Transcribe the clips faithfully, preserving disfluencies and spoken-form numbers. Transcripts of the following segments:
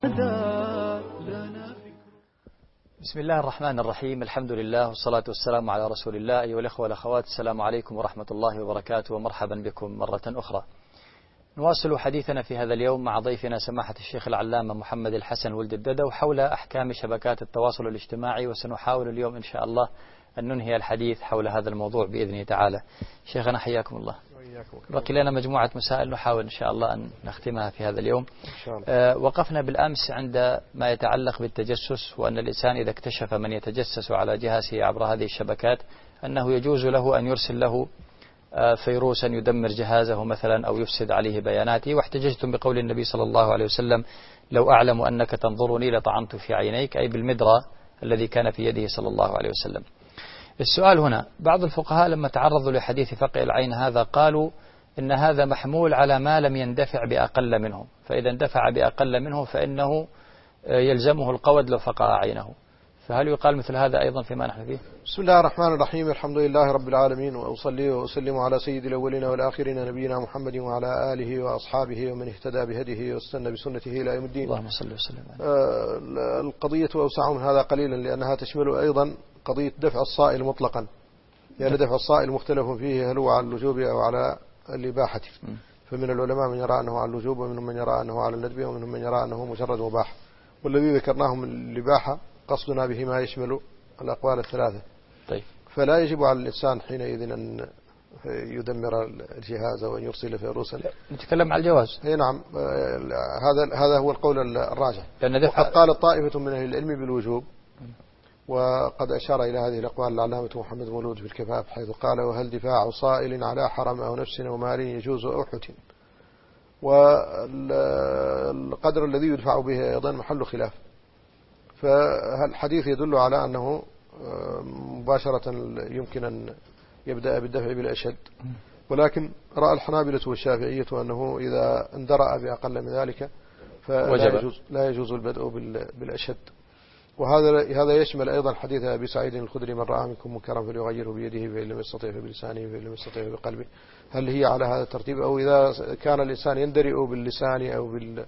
بسم الله الرحمن الرحيم. الحمد لله والصلاة والسلام على رسول الله. أيها الأخوة والأخوات، السلام عليكم ورحمة الله وبركاته، ومرحبا بكم مرة أخرى. نواصل حديثنا في هذا اليوم مع ضيفنا سماحة الشيخ العلامة محمد الحسن ولد الددو حول أحكام شبكات التواصل الاجتماعي، وسنحاول اليوم إن شاء الله أن ننهي الحديث حول هذا الموضوع بإذنه تعالى. شيخنا حياكم الله. بقي لنا مجموعة مسائل نحاول إن شاء الله أن نختمها في هذا اليوم. إن شاء الله. أه وقفنا بالأمس عند ما يتعلق بالتجسس، وأن الإنسان إذا اكتشف من يتجسس على جهازه عبر هذه الشبكات أنه يجوز له أن يرسل له أه فيروسا يدمر جهازه مثلا أو يفسد عليه بياناته. واحتججتم بقول النبي صلى الله عليه وسلم: لو أعلم أنك تنظرني لطعنت في عينيك، أي بالمدرى الذي كان في يده صلى الله عليه وسلم. السؤال هنا، بعض الفقهاء لما تعرضوا لحديث فقع العين هذا قالوا إن هذا محمول على ما لم يندفع بأقل منه، فإذا اندفع بأقل منه فإنه يلزمه القود لو فقع عينه. فهل يقال مثل هذا أيضا فيما نحن فيه؟ بسم الله الرحمن الرحيم. الحمد لله رب العالمين، وأصلي وأسلم على سيد الأولين والآخرين نبينا محمد وعلى آله وأصحابه ومن اهتدى بهديه واستنى بسنته إلى يوم الدين. اللهم صل وسلم. آه القضية أوسع من هذا قليلا، لأنها تشمل أيضا قضية دفع الصائل مطلقا. يعني دفع الصائل مختلف فيه، هل هو على اللجوب أو على الإباحة. فمن العلماء من يرى أنه على اللجوب، ومنهم من يرى أنه على الندب، ومنهم من يرى أنه مجرد مباح. والذي ذكرناه من الإباحة قصدنا به ما يشمل الأقوال الثلاثة. طيب. فلا يجب على الإنسان حينئذ أن يدمر الجهاز وأن يرسل فيروسا. نتكلم عن الجواز. اي نعم، هذا هذا هو القول الراجح. وقد قال طائفة من أهل العلم بالوجوب، وقد أشار إلى هذه الأقوال العلامة محمد مولود في الكفاف، حيث قال: وهل دفاع صائل على حرم أو نفس أو مال يجوز أو حت؟ والقدر الذي يدفع به أيضا محل خلاف. فالحديث يدل على أنه مباشرة يمكن أن يبدأ بالدفع بالأشد، ولكن رأى الحنابلة والشافعية أنه إذا اندرأ بأقل من ذلك فلا يجوز, لا يجوز البدء بالأشد. وهذا هذا يشمل أيضا حديث أبي سعيد الخدري: من رأى منكم منكرا فليغيره بيده، فإن لم يستطع فبلسانه، فإن لم يستطع بقلبه. هل هي على هذا الترتيب، أو إذا كان الإنسان يندرئ باللسان أو بال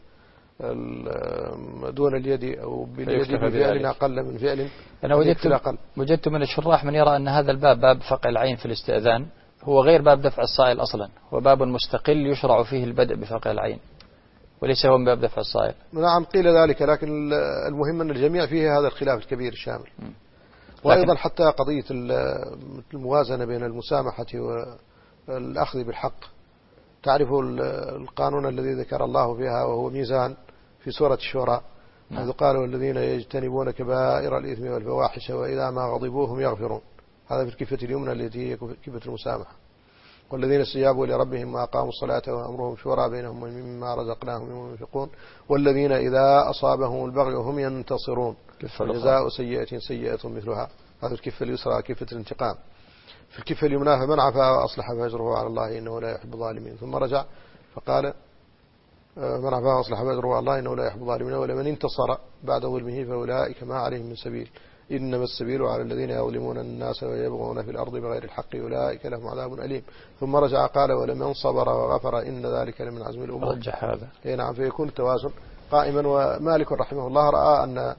دون اليد أو باليد بفعل أقل من فعل؟ أنا وجدت وجدت من الشراح من يرى أن هذا الباب، باب فقع العين في الاستئذان، هو غير باب دفع الصائل أصلا، هو باب مستقل يشرع فيه البدء بفقع العين، وليس هو من باب دفع الصائل. نعم قيل ذلك، لكن المهم أن الجميع فيه هذا الخلاف الكبير الشامل. وأيضا حتى قضية الموازنة بين المسامحة والأخذ بالحق، تعرف القانون الذي ذكر الله فيها وهو ميزان في سورة الشورى، حيث قال: والذين يجتنبون كبائر الإثم والفواحش وإذا ما غضبوا هم يغفرون. هذا في الكفة اليمنى التي هي كفة المسامحة. والذين استجابوا لربهم وأقاموا الصلاة وأمرهم شورى بينهم ومما رزقناهم ينفقون. والذين إذا أصابهم البغي هم ينتصرون. جزاء سيئة سيئة مثلها. هذا الكفة اليسرى كفة الانتقام. في الكفة اليمنى: فمن عفا وأصلح فأجره على الله إنه لا يحب الظالمين. ثم رجع فقال: من عفا وأصلح فأجره على الله إنه لا يحب الظالمين. ولمن انتصر بعد ظلمه فأولئك ما عليهم من سبيل، إنما السبيل على الذين يظلمون الناس ويبغون في الأرض بغير الحق أولئك لهم عذاب أليم. ثم رجع قال: ولمن صبر وغفر إن ذلك لمن عزم الأمور. رجح هذا. إيه نعم، فيكون التوازن قائما. ومالك رحمه الله رأى أن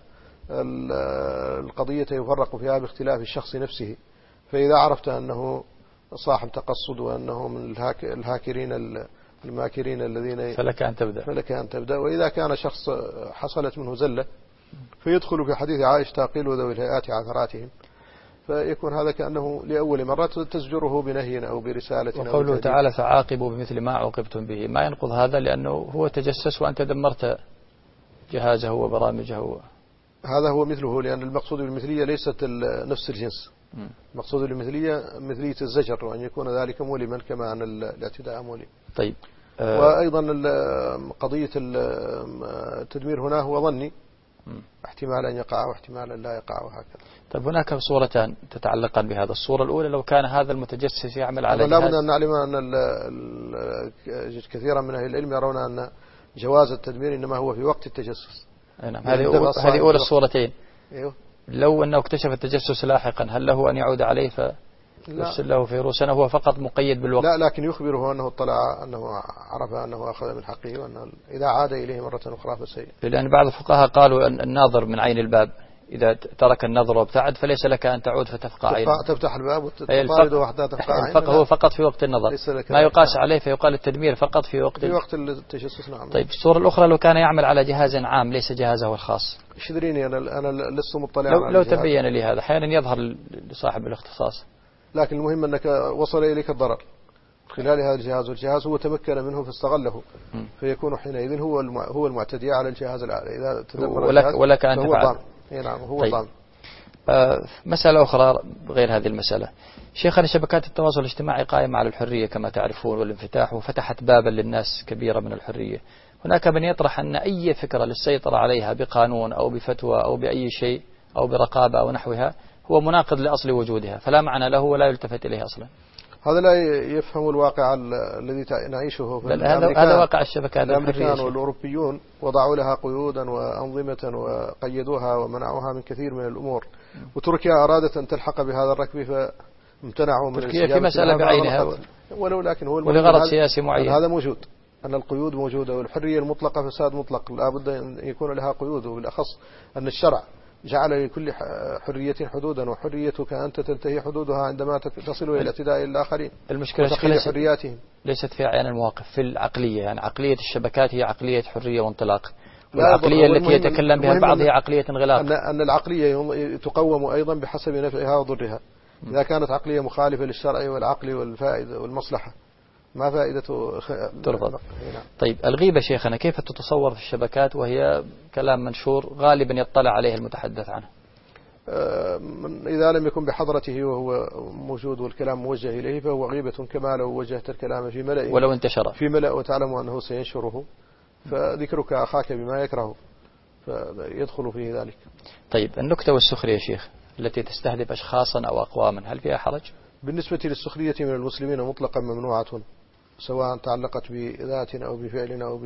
القضية يفرق فيها باختلاف الشخص نفسه. فإذا عرفت أنه صاحب تقصد وأنه من الهاكرين الماكرين الذين فلك أن تبدأ فلك أن تبدأ. وإذا كان شخص حصلت منه زلة فيدخل في حديث عائشة: قيل ذوي الهيئات عثراتهم. فيكون هذا كأنه لأول مرة تزجره بنهي أو برسالة. وقوله تعالى: فعاقبوا بمثل ما عوقبتم به، ما ينقض هذا، لأنه هو تجسس وأنت دمرت جهازه وبرامجه. هذا هو مثله، لأن المقصود بالمثلية ليست نفس الجنس. المقصود بالمثلية مثلية الزجر، وأن يكون ذلك مولما كما أن الاعتداء مولم. طيب. أه وأيضا قضية التدمير هنا هو ظني، احتمال أن يقع واحتمال لا يقع وهكذا. طيب، هناك صورتان تتعلقان بهذا. الصورة الأولى: لو كان هذا المتجسس يعمل على لا بد أن نعلم أن كثيرا من أهل العلم يرون أن جواز التدمير إنما هو في وقت التجسس. نعم، هذه هذه أولى الصورتين. أيوه. لو أنه اكتشف التجسس لاحقا، هل له أن يعود عليه ف يرسل له فيروسا، هو فقط مقيد بالوقت. لا، لكن يخبره أنه اطلع أنه عرف أنه أخذ من حقه، وأنه إذا عاد إليه مرة أخرى فسيء. لأن بعض الفقهاء قالوا أن الناظر من عين الباب، إذا ترك النظر وابتعد فليس لك أن تعود فتفقع عينه، تفتح الباب وتطارده حتى تفقع عينه. الفقه هو فقط في وقت النظر، ما يقاس عليه، فيقال التدمير فقط في وقت في وقت التجسس. نعم. طيب الصورة الأخرى لو كان يعمل على جهاز عام ليس جهازه الخاص، ايش دريني أنا أنا لست مطلع لو, على لو الجهاز. تبين لي هذا أحيانا يظهر لصاحب الاختصاص. لكن المهم أنك وصل إليك الضرر خلال هذا الجهاز، والجهاز هو تمكن منه فاستغله، م. فيكون حينئذ هو هو المعتدي على الجهاز الآلي. إذا تدمر ولك, ولك أن تفعل. نعم هو طيب. ضامن. آه مسألة أخرى غير هذه المسألة، شيخنا، شبكات التواصل الاجتماعي قائمة على الحرية كما تعرفون والانفتاح، وفتحت بابا للناس كبيرة من الحرية. هناك من يطرح أن أي فكرة للسيطرة عليها بقانون أو بفتوى أو بأي شيء أو برقابة أو نحوها هو مناقض لأصل وجودها، فلا معنى له ولا يلتفت إليه أصلا. هذا لا يفهم الواقع الذي نعيشه. هذا هذا واقع الشبكات. الأمريكان والأوروبيون وضعوا لها قيودا وأنظمة وقيدوها ومنعوها من كثير من الأمور، وتركيا أرادت أن تلحق بهذا الركب فامتنعوا من تركيا في مسألة بعينها، ولو لكن هو ولغرض سياسي معين. هذا موجود، أن القيود موجودة، والحرية المطلقة فساد مطلق، لا بد أن يكون لها قيود، وبالأخص أن الشرع جعل لكل حرية حدودا، وحريتك أنت تنتهي حدودها عندما تصل إلى اعتداء الآخرين. المشكلة حرياتهم ليست في عين المواقف، في العقلية، يعني عقلية الشبكات هي عقلية حرية وانطلاق، والعقلية التي يتكلم بها البعض هي عقلية انغلاق. أن, أن العقلية تقوم أيضا بحسب نفعها وضرها. إذا كانت عقلية مخالفة للشرع والعقل والفائدة والمصلحة ما فائدته ترفض. طيب الغيبة شيخنا كيف تتصور في الشبكات وهي كلام منشور غالبا يطلع عليه المتحدث عنه؟ إذا لم يكن بحضرته وهو موجود والكلام موجه إليه فهو غيبة، كما لو وجهت الكلام في ملأ ولو انتشر في ملأ وتعلم أنه سينشره، فذكرك أخاك بما يكره فيدخل فيه ذلك. طيب النكتة والسخرية يا شيخ التي تستهدف أشخاصا أو أقواما هل فيها حرج؟ بالنسبة للسخرية من المسلمين مطلقا ممنوعة، سواء تعلقت بذات أو بفعل أو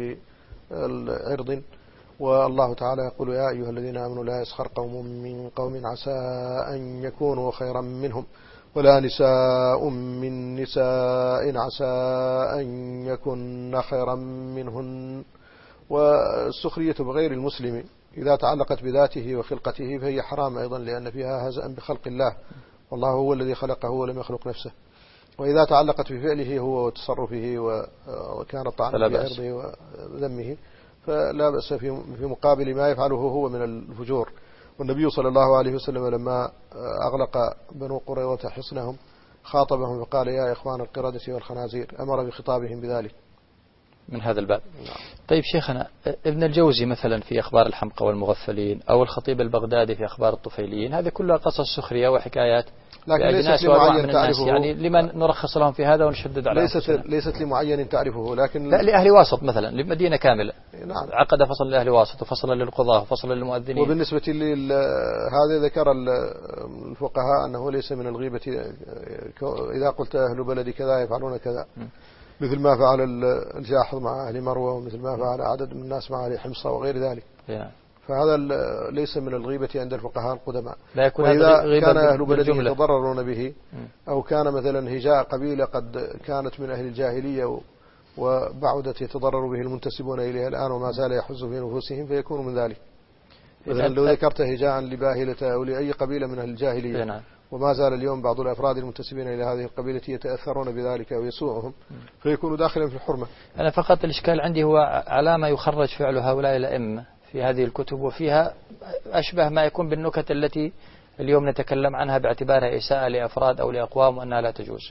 بعرض. والله تعالى يقول: يا أيها الذين آمنوا لا يسخر قوم من قوم عسى أن يكونوا خيرا منهم ولا نساء من نساء عسى أن يكن خيرا منهن. والسخرية بغير المسلم إذا تعلقت بذاته وخلقته فهي حرام أيضا، لأن فيها هزءا بخلق الله، والله هو الذي خلقه ولم يخلق نفسه. وإذا تعلقت بفعله هو وتصرفه وكان طعنا في عرضه وذمه فلا بأس في مقابل ما يفعله هو من الفجور. والنبي صلى الله عليه وسلم لما أغلق بنو قريظة حصنهم خاطبهم وقال: يا إخوان القردة والخنازير، أمر بخطابهم بذلك من هذا الباب. طيب شيخنا، ابن الجوزي مثلا في أخبار الحمقى والمغفلين، أو الخطيب البغدادي في أخبار الطفيليين، هذه كلها قصص سخرية وحكايات، لكن ليست لمعين تعرفه. يعني لمن نرخص لهم في هذا ونشدد على ليست ليست لمعين تعرفه، لكن لا، لأهل واسط مثلا، لمدينة كاملة. نعم. عقد فصل لأهل واسط وفصل للقضاة وفصل للمؤذنين. وبالنسبة لهذا ذكر الفقهاء أنه ليس من الغيبة إذا قلت أهل بلدي كذا يفعلون كذا، مثل ما فعل الجاحظ مع أهل مروة، ومثل ما فعل عدد من الناس مع أهل حمصة وغير ذلك. yeah. فهذا ليس من الغيبة عند الفقهاء القدماء. وإذا كان أهل بلده يتضررون به، أو كان مثلا هجاء قبيلة قد كانت من أهل الجاهلية وبعدت يتضرر به المنتسبون إليها الآن وما زال يحز في نفوسهم فيكون من ذلك. مثلا لو ذكرت هجاء لباهلة أو لأي قبيلة من أهل الجاهلية yeah. وما زال اليوم بعض الأفراد المنتسبين إلى هذه القبيلة يتأثرون بذلك ويسوءهم فيكون داخلا في الحرمة. أنا فقط الإشكال عندي هو علامة يخرج فعل هؤلاء الأئمة في هذه الكتب، وفيها أشبه ما يكون بالنكت التي اليوم نتكلم عنها باعتبارها إساءة لأفراد أو لأقوام وأنها لا تجوز.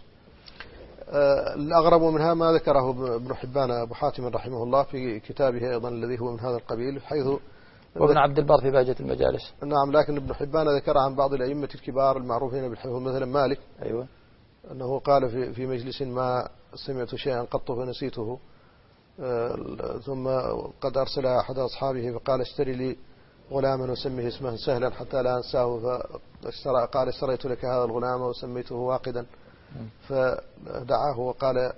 أه الأغرب منها ما ذكره ابن حبان أبو حاتم رحمه الله في كتابه أيضا الذي هو من هذا القبيل، حيث وابن عبد البر في باجة المجالس. نعم، لكن ابن حبان ذكر عن بعض الأئمة الكبار المعروفين بالحفظ، مثلا مالك. أيوة. أنه قال في في مجلس: ما سمعت شيئا قط فنسيته، ثم قد أرسل أحد أصحابه فقال: اشتري لي غلاما وسميه اسمه سهلا حتى لا أنساه، فقال: اشتريت لك هذا الغلام وسميته واقدا، فدعاه وقال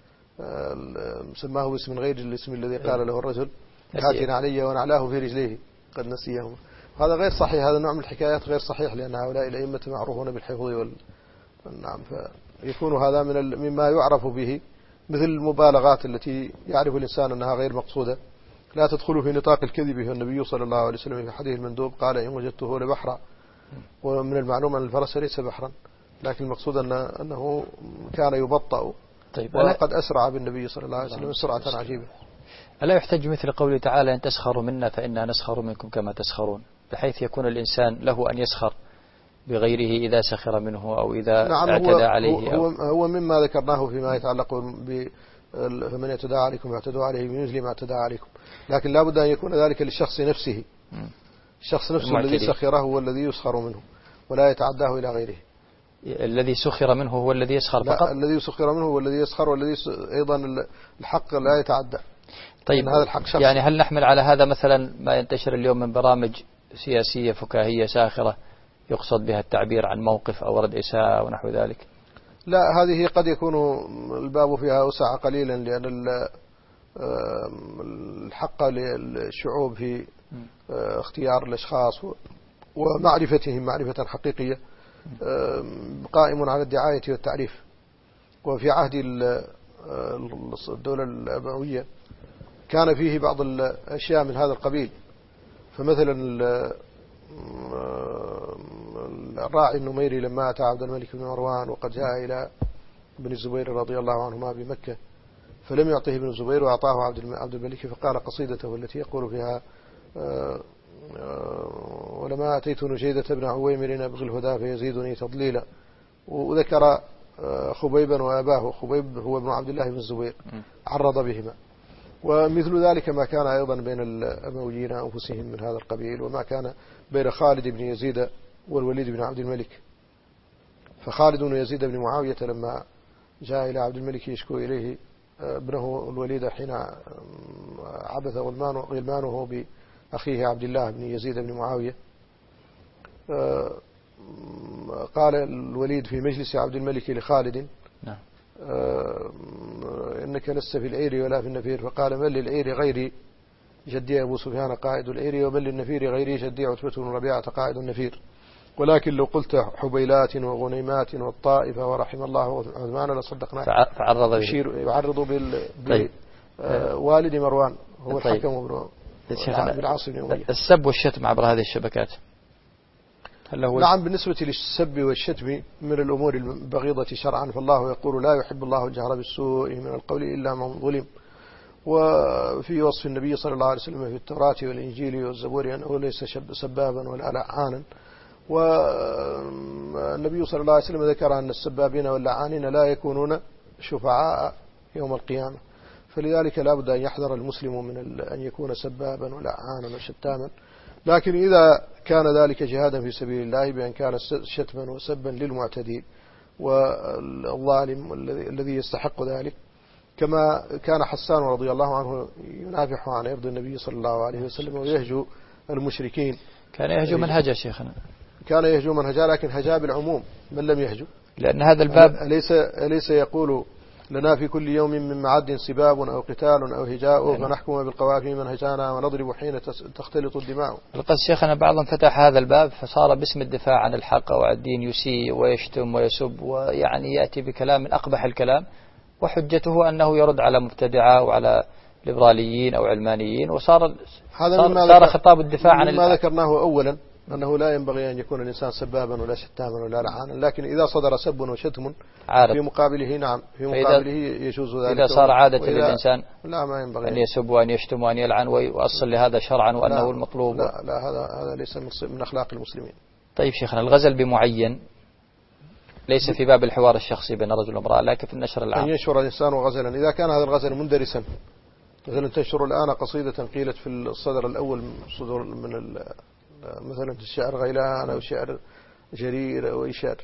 سماه باسم غير الاسم الذي قال له الرجل: هاتنا علي ونعلاه في رجليه قد نسيهم. هذا غير صحيح، هذا نوع من الحكايات غير صحيح، لأن هؤلاء الأئمة معروفون بالحفظ نعم. فيكون هذا من مما يعرف به مثل المبالغات التي يعرف الإنسان أنها غير مقصودة، لا تدخل في نطاق الكذب. النبي صلى الله عليه وسلم في حديث المندوب قال إن وجدته لبحرا، ومن المعلوم أن الفرس ليس بحرا، لكن المقصود أن أنه كان يبطأ. طيب ولقد أسرع بالنبي صلى الله عليه وسلم سرعة عجيبة. ألا يحتج مثل قوله تعالى أن تسخروا منا فإنا نسخر منكم كما تسخرون، بحيث يكون الإنسان له أن يسخر بغيره إذا سخر منه أو إذا نعم اعتدى هو عليه هو, أو هو مما ذكرناه فيما يتعلق ب فمن اعتدى عليكم واعتدوا عليه بمثل ما اعتدى عليكم، لكن لا بد أن يكون ذلك للشخص نفسه. الشخص نفسه المعتدي الذي سخره هو الذي يسخر منه ولا يتعداه إلى غيره. الذي سخر منه هو الذي يسخر لا، فقط. الذي سخر منه هو الذي يسخر، والذي أيضا الحق لا يتعدى. طيب هذا الحق شخص. يعني هل نحمل على هذا مثلا ما ينتشر اليوم من برامج سياسية فكاهية ساخرة يقصد بها التعبير عن موقف أو رد إساءة ونحو ذلك؟ لا، هذه قد يكون الباب فيها أوسع قليلا، لأن الحق للشعوب في اختيار الأشخاص ومعرفتهم معرفة حقيقية قائم على الدعاية والتعريف. وفي عهد الدولة الأموية كان فيه بعض الأشياء من هذا القبيل. فمثلا الراعي النميري لما أتى عبد الملك بن مروان وقد جاء إلى ابن الزبير رضي الله عنهما بمكة، فلم يعطيه ابن الزبير وأعطاه عبد الملك، فقال قصيدته التي يقول فيها ولما أتيت نجيدة بن عويمر أبغي الهدى فيزيدني تضليلا، وذكر خبيبا وأباه. خبيب هو ابن عبد الله بن الزبير عرض بهما. ومثل ذلك ما كان أيضا بين الأمويين أنفسهم من هذا القبيل، وما كان بين خالد بن يزيد والوليد بن عبد الملك. فخالد بن يزيد بن معاوية لما جاء إلى عبد الملك يشكو إليه ابنه الوليد حين عبث غلمانه بأخيه عبد الله بن يزيد بن معاوية، قال الوليد في مجلس عبد الملك لخالد نعم. إنك لست في العير ولا في النفير، فقال من للعير غيري جدي أبو سفيان قائد العير، ومن للنفير غيري جدي عتبة بن ربيعة قائد النفير، ولكن لو قلت حبيلات وغنيمات والطائفة ورحم الله عثمان لصدقنا. فعرض يعرض بال طيب. والد مروان هو طيب. الحكم بالعاص بن أمية. السب والشتم عبر هذه الشبكات هل هو نعم، بالنسبة للسب والشتم من الأمور البغيضة شرعا، فالله يقول لا يحب الله الجهر بالسوء من القول إلا من ظلم. وفي وصف النبي صلى الله عليه وسلم في التوراة والإنجيل والزبور أنه ليس سبابا ولا لعانا. والنبي صلى الله عليه وسلم ذكر أن السبابين واللعانين لا يكونون شفعاء يوم القيامة. فلذلك لا بد أن يحذر المسلم من أن يكون سبابا ولعانا وشتاما. لكن إذا كان ذلك جهادا في سبيل الله بأن كان شتما وسبا للمعتدي والظالم الذي يستحق ذلك، كما كان حسان رضي الله عنه ينافح عن عرض النبي صلى الله عليه وسلم ويهجو المشركين. كان يهجو منهجا شيخنا، كان يهجو منهجا، لكن هجا بالعموم من لم يهجو، لأن هذا الباب أليس, أليس يقول لنا في كل يوم من معد سباب أو قتال أو هجاء يعني فنحكم بالقوافي من هجانا ونضرب حين تختلط الدماء. القد شيخنا بعضهم فتح هذا الباب فصار باسم الدفاع عن الحق أو عن الدين يسيء ويشتم ويسب، ويعني يأتي بكلام من أقبح الكلام، وحجته أنه يرد على مبتدعة وعلى ليبراليين أو علمانيين، وصار هذا صار, صار خطاب الدفاع عن ما ذكرناه أولا أنه لا ينبغي أن يكون الإنسان سبابا ولا شتاما ولا لعانا، لكن إذا صدر سب وشتم عارض في مقابله نعم في مقابله يجوز ذلك. إذا صار عادة للإنسان لا ما ينبغي أن يسب وأن يشتم وأن يلعن ويؤصل لهذا شرعا وأنه لا المطلوب. لا, لا هذا هذا ليس من أخلاق المسلمين. طيب شيخنا، الغزل بمعين ليس في باب الحوار الشخصي بين رجل وامرأة، لكن في النشر العام. أن ينشر الإنسان غزلا إذا كان هذا الغزل مندرسا، مثلا تنشر الآن قصيدة قيلت في الصدر الأول صدر من مثلا الشعر غيلان أو شعر جرير أو أي شعر،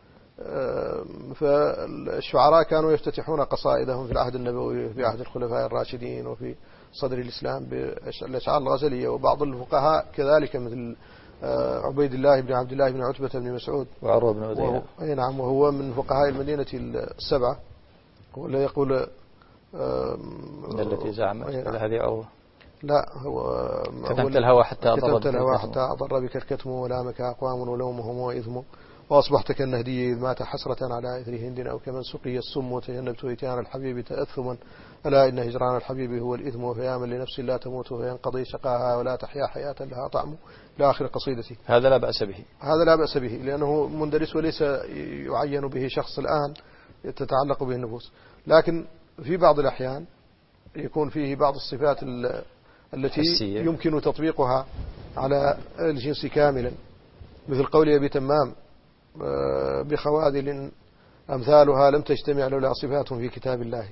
فالشعراء كانوا يفتتحون قصائدهم في العهد النبوي في عهد الخلفاء الراشدين وفي صدر الإسلام بالأشعار الغزلية. وبعض الفقهاء كذلك مثل عبيد الله بن عبد الله بن عتبة بن مسعود وعروة بن عدينة، أي نعم، وهو من فقهاء المدينة السبعة، هو لا يقول التي زعمت هذه عروة لا هو كتمت الهوى حتى أضر كتمت الهوى حتى أضر بك الكتم ولامك أقوام ولومهم وإثم وأصبحت كالنهدي إذ مات حسرة على إثر هند، أو كمن سقي السم وتجنبت إتيان الحبيب تأثما، ألا إن هجران الحبيب هو الإثم، فياما لنفس لا تموت فينقضي شقاها ولا تحيا حياة لها طعم، إلى آخر قصيدتي. هذا لا بأس به، هذا لا بأس به لأنه مندرس وليس يعين به شخص الآن تتعلق به النفوس، لكن في بعض الأحيان يكون فيه بعض الصفات التي حسية يمكن تطبيقها على الجنس كاملا، مثل قول أبي تمام بخوادل أمثالها لم تجتمع لولا صفات في كتاب الله،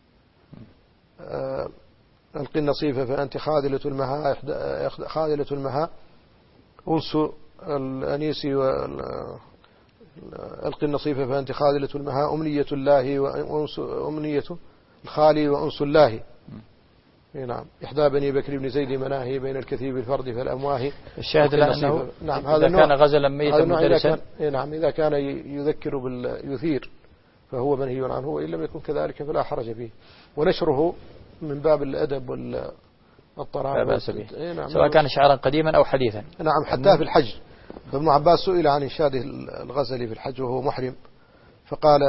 ألقي النصيف فأنت خاذلة المها، خاذلة المها أنس الأنيس، ألقي النصيف فأنت خاذلة المها أمنية الله وأنس أمنية الخالي وأنس الله. نعم، إحدى بني بكر بن زيد مناهي بين الكثيب الفرد فالأمواه. الشاهد لأنه نعم هذا إذا كان غزلا ميتا مدرسا، نعم إذا كان يذكر باليثير فهو منهي عنه، وإن لم يكن كذلك فلا حرج فيه، ونشره من باب الأدب والطرام لا بأس به، نعم، سواء كان شعرا قديما أو حديثا. نعم، حتى في الحج، فابن عباس سئل عن إنشاده الغزل في الحج وهو محرم، فقال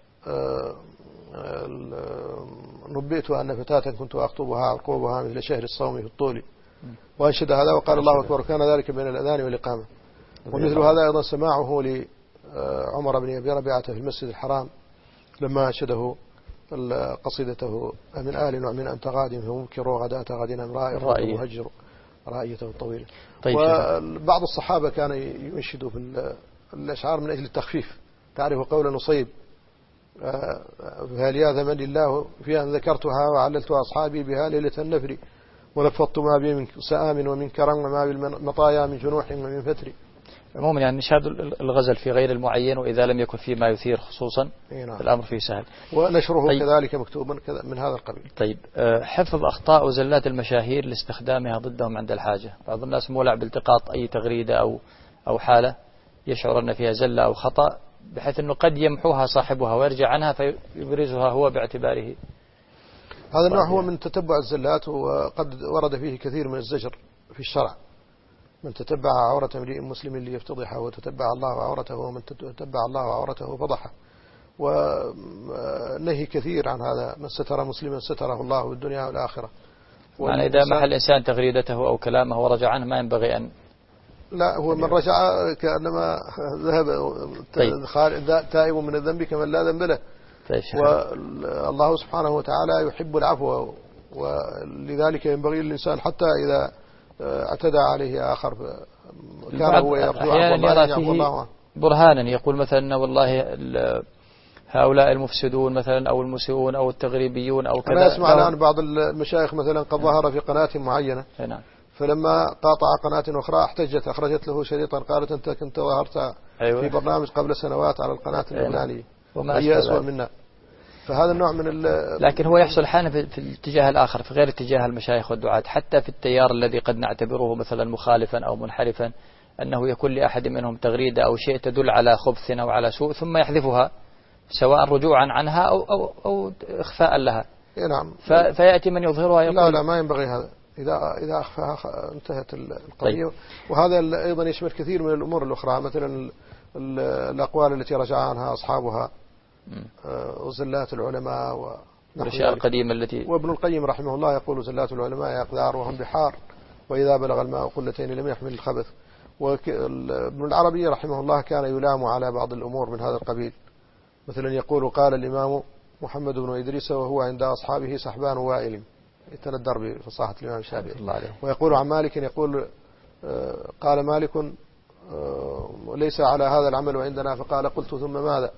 نبئت أن فتاة كنت أخطبها عقوبها مثل شهر الصوم في الطول، وأنشد هذا وقال الله أكبر، كان ذلك بين الأذان والإقامة. ومثل هذا أيضا سماعه لعمر بن أبي ربيعة في المسجد الحرام لما أنشده قصيدته من آل ومن أنت غاد فمنكر غداة غدنا رائع ومهجر رائيته الطويلة. طيب، وبعض الصحابة كان ينشد في الأشعار من أجل التخفيف، تعرف قول نصيب فهل يا ثمن الله في أن ذكرتها وعللت أصحابي بها ليلة النفر، ونفضت ما بي من سآم ومن كرم وما بالمطايا من جنوح ومن فتر. عموما يعني نشاهد الغزل في غير المعين، وإذا لم يكن فيما يثير خصوصا نعم. الأمر فيه سهل، ونشره طيب. كذلك مكتوبا من هذا القبيل. طيب، حفظ أخطاء وزلات المشاهير لاستخدامها ضدهم عند الحاجة. بعض الناس مولع بالتقاط أي تغريدة أو أو حالة يشعر أن فيها زلة أو خطأ، بحيث أنه قد يمحوها صاحبها ويرجع عنها فيبرزها هو باعتباره. هذا النوع هو من تتبع الزلات، وقد ورد فيه كثير من الزجر في الشرع. من تتبع عورة امرئ مسلم ليفتضحه وتتبع الله عورته، ومن تتبع الله عورته فضحه. ونهي كثير عن هذا، من ستر مسلما ستره الله بالدنيا والآخرة. يعني إذا محل الإنسان تغريدته أو كلامه ورجع عنه ما ينبغي أن، لا، هو من رجع كأنما ذهب طيب. تائب من الذنب كمن لا ذنب له. طيب، والله سبحانه وتعالى يحب العفو، ولذلك ينبغي للإنسان حتى إذا اعتدى عليه آخر كان هو يرجو عفو الله برهانا، يقول مثلا والله هؤلاء المفسدون مثلا أو المسيئون أو التغريبيون أو كذا. أنا أسمع الآن بعض المشايخ مثلا قد ظهر في قناة معينة، نعم، فلما قاطع قناة أخرى احتجت أخرجت له شريطا قالت أنت كنت ظهرت أيوة. في برنامج قبل سنوات على القناة اللبنانية، هي أسوأ منا. فهذا النوع من لكن هو يحصل حالا في الاتجاه الآخر، في غير اتجاه المشايخ والدعاة، حتى في التيار الذي قد نعتبره مثلا مخالفا أو منحرفا، أنه يكون لأحد منهم تغريدة أو شيء تدل على خبث أو على سوء ثم يحذفها، سواء رجوعا عنها أو, أو, أو إخفاء لها. نعم. فيأتي من يظهرها يقول لا لا ما ينبغي هذا، إذا إذا أخفاها انتهت القضية. طيب. وهذا أيضا يشمل كثير من الأمور الأخرى، مثلا الأقوال التي رجع عنها أصحابها وزلات العلماء والأشياء القديمة التي. وابن القيم رحمه الله يقول زلات العلماء أقدار وهم بحار، وإذا بلغ الماء قلتين لم يحمل الخبث. وابن العربي رحمه الله كان يلام على بعض الأمور من هذا القبيل، مثلا يقول قال الإمام محمد بن إدريس وهو عند أصحابه سحبان وائل، يتندر بفصاحة الإمام الشافعي. ويقول عن مالك يقول قال مالك ليس على هذا العمل عندنا، فقال قلت ثم ماذا؟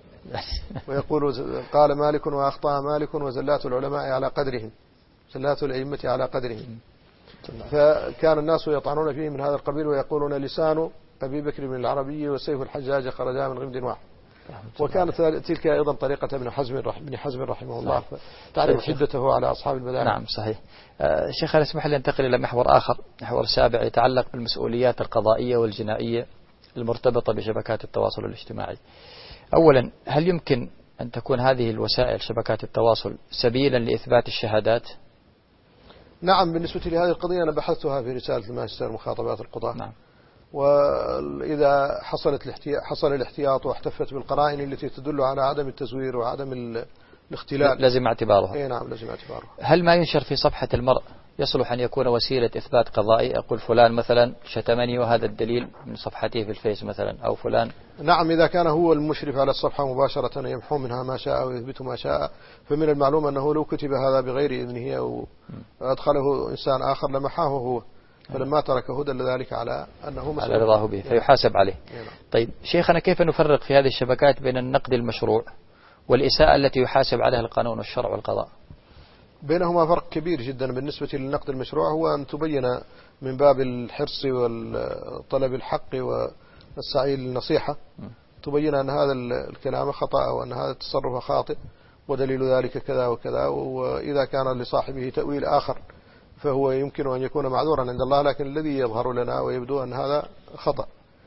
ويقول قال مالك وأخطأ مالك وزلات العلماء على قدرهم، زلات الأئمة على قدرهم. فكان الناس يطعنون فيه من هذا القبيل، ويقولون لسان أبي بكر بن العربي وسيف الحجاج خرجا من غمد واحد. وكانت تلك أيضا طريقة ابن حزم بن حزم رحمه الله، تعرف شدته على أصحاب البدائع. نعم صحيح. آه شيخ اسمح لي أنتقل إلى محور آخر، محور سابع يتعلق بالمسؤوليات القضائية والجنائية المرتبطة بشبكات التواصل الاجتماعي. أولا، هل يمكن أن تكون هذه الوسائل شبكات التواصل سبيلا لإثبات الشهادات؟ نعم، بالنسبة لهذه القضية أنا بحثتها في رسالة الماجستير مخاطبات القضاة. نعم. وإذا حصلت حصل الاحتياط واحتفت بالقرائن التي تدل على عدم التزوير وعدم الاختلال لازم اعتبارها. اي نعم لازم اعتبارها. هل ما ينشر في صفحة المرء يصلح أن يكون وسيلة إثبات قضائي؟ أقول فلان مثلا شتمني وهذا الدليل من صفحته في الفيس مثلا، أو فلان. نعم إذا كان هو المشرف على الصفحة مباشرة يمحو منها ما شاء ويثبت ما شاء، فمن المعلوم أنه لو كتب هذا بغير إذنه أو أدخله إنسان آخر لمحاه هو، فلما تركه دل ذلك على أنه على رضاه به فيحاسب عليه. طيب شيخنا، كيف نفرق في هذه الشبكات بين النقد المشروع والإساءة التي يحاسب عليها القانون والشرع والقضاء؟ بينهما فرق كبير جدا. بالنسبة للنقد المشروع هو أن تبين من باب الحرص والطلب الحق والسعي للنصيحة، تبين أن هذا الكلام خطأ وأن هذا التصرف خاطئ ودليل ذلك كذا وكذا، وإذا كان لصاحبه تأويل آخر فهو يمكن أن يكون معذورا عند الله، لكن الذي يظهر لنا ويبدو أن هذا خطأ.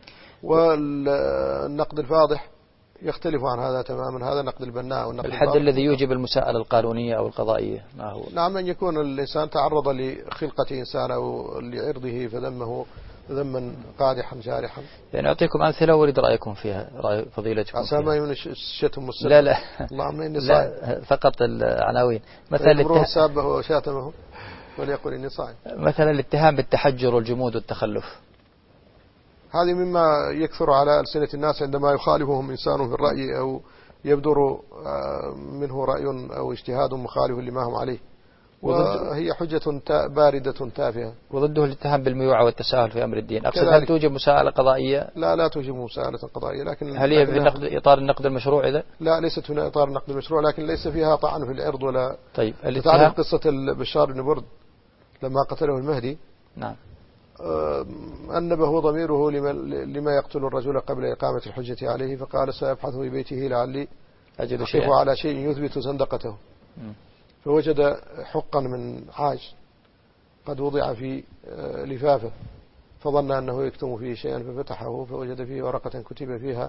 والنقد الفاضح يختلف عن هذا تماما، هذا نقد البناء. والنقد الحد الذي يوجب المساءلة القانونية أو القضائية ما هو؟ نعم، أن يكون الإنسان تعرض لخلقة إنسان أو لعرضه فذمه ذما قادحا جارحا. يعني أعطيكم أمثلة وأريد رأيكم فيها، رأي فضيلتكم. عسى ما يكون الشتم والسب. لا لا اللهم إني صائم. لا فقط العناوين. مثلا الاتهام سابه وشاتمه وليقول إني صائم. مثلا الاتهام بالتحجر والجمود والتخلف، هذه مما يكثر على ألسنة الناس عندما يخالفهم إنسان في الرأي أو يبدر منه رأي أو اجتهاد مخالف لما هم عليه، وهي حجة باردة تافهة. وضده الاتهام بالميوعة والتساهل في أمر الدين. أقصد هل توجب مساءلة قضائية؟ لا لا توجب مساءلة قضائية، لكن هل هي في نقد إطار النقد المشروع إذا؟ لا ليست في إطار النقد المشروع، لكن ليس فيها طعن في العرض ولا. طيب تعرف قصة بشار بن برد لما قتله المهدي؟ نعم. أنبه ضميره لما يقتل الرجل قبل إقامة الحجة عليه، فقال سأبحث في بيته لعلي أجد شيء على شيء يثبت زندقته. م. فوجد حقا من عاج قد وضع في لفافة، فظن أنه يكتم فيه شيئا ففتحه فوجد فيه ورقة كتب فيها: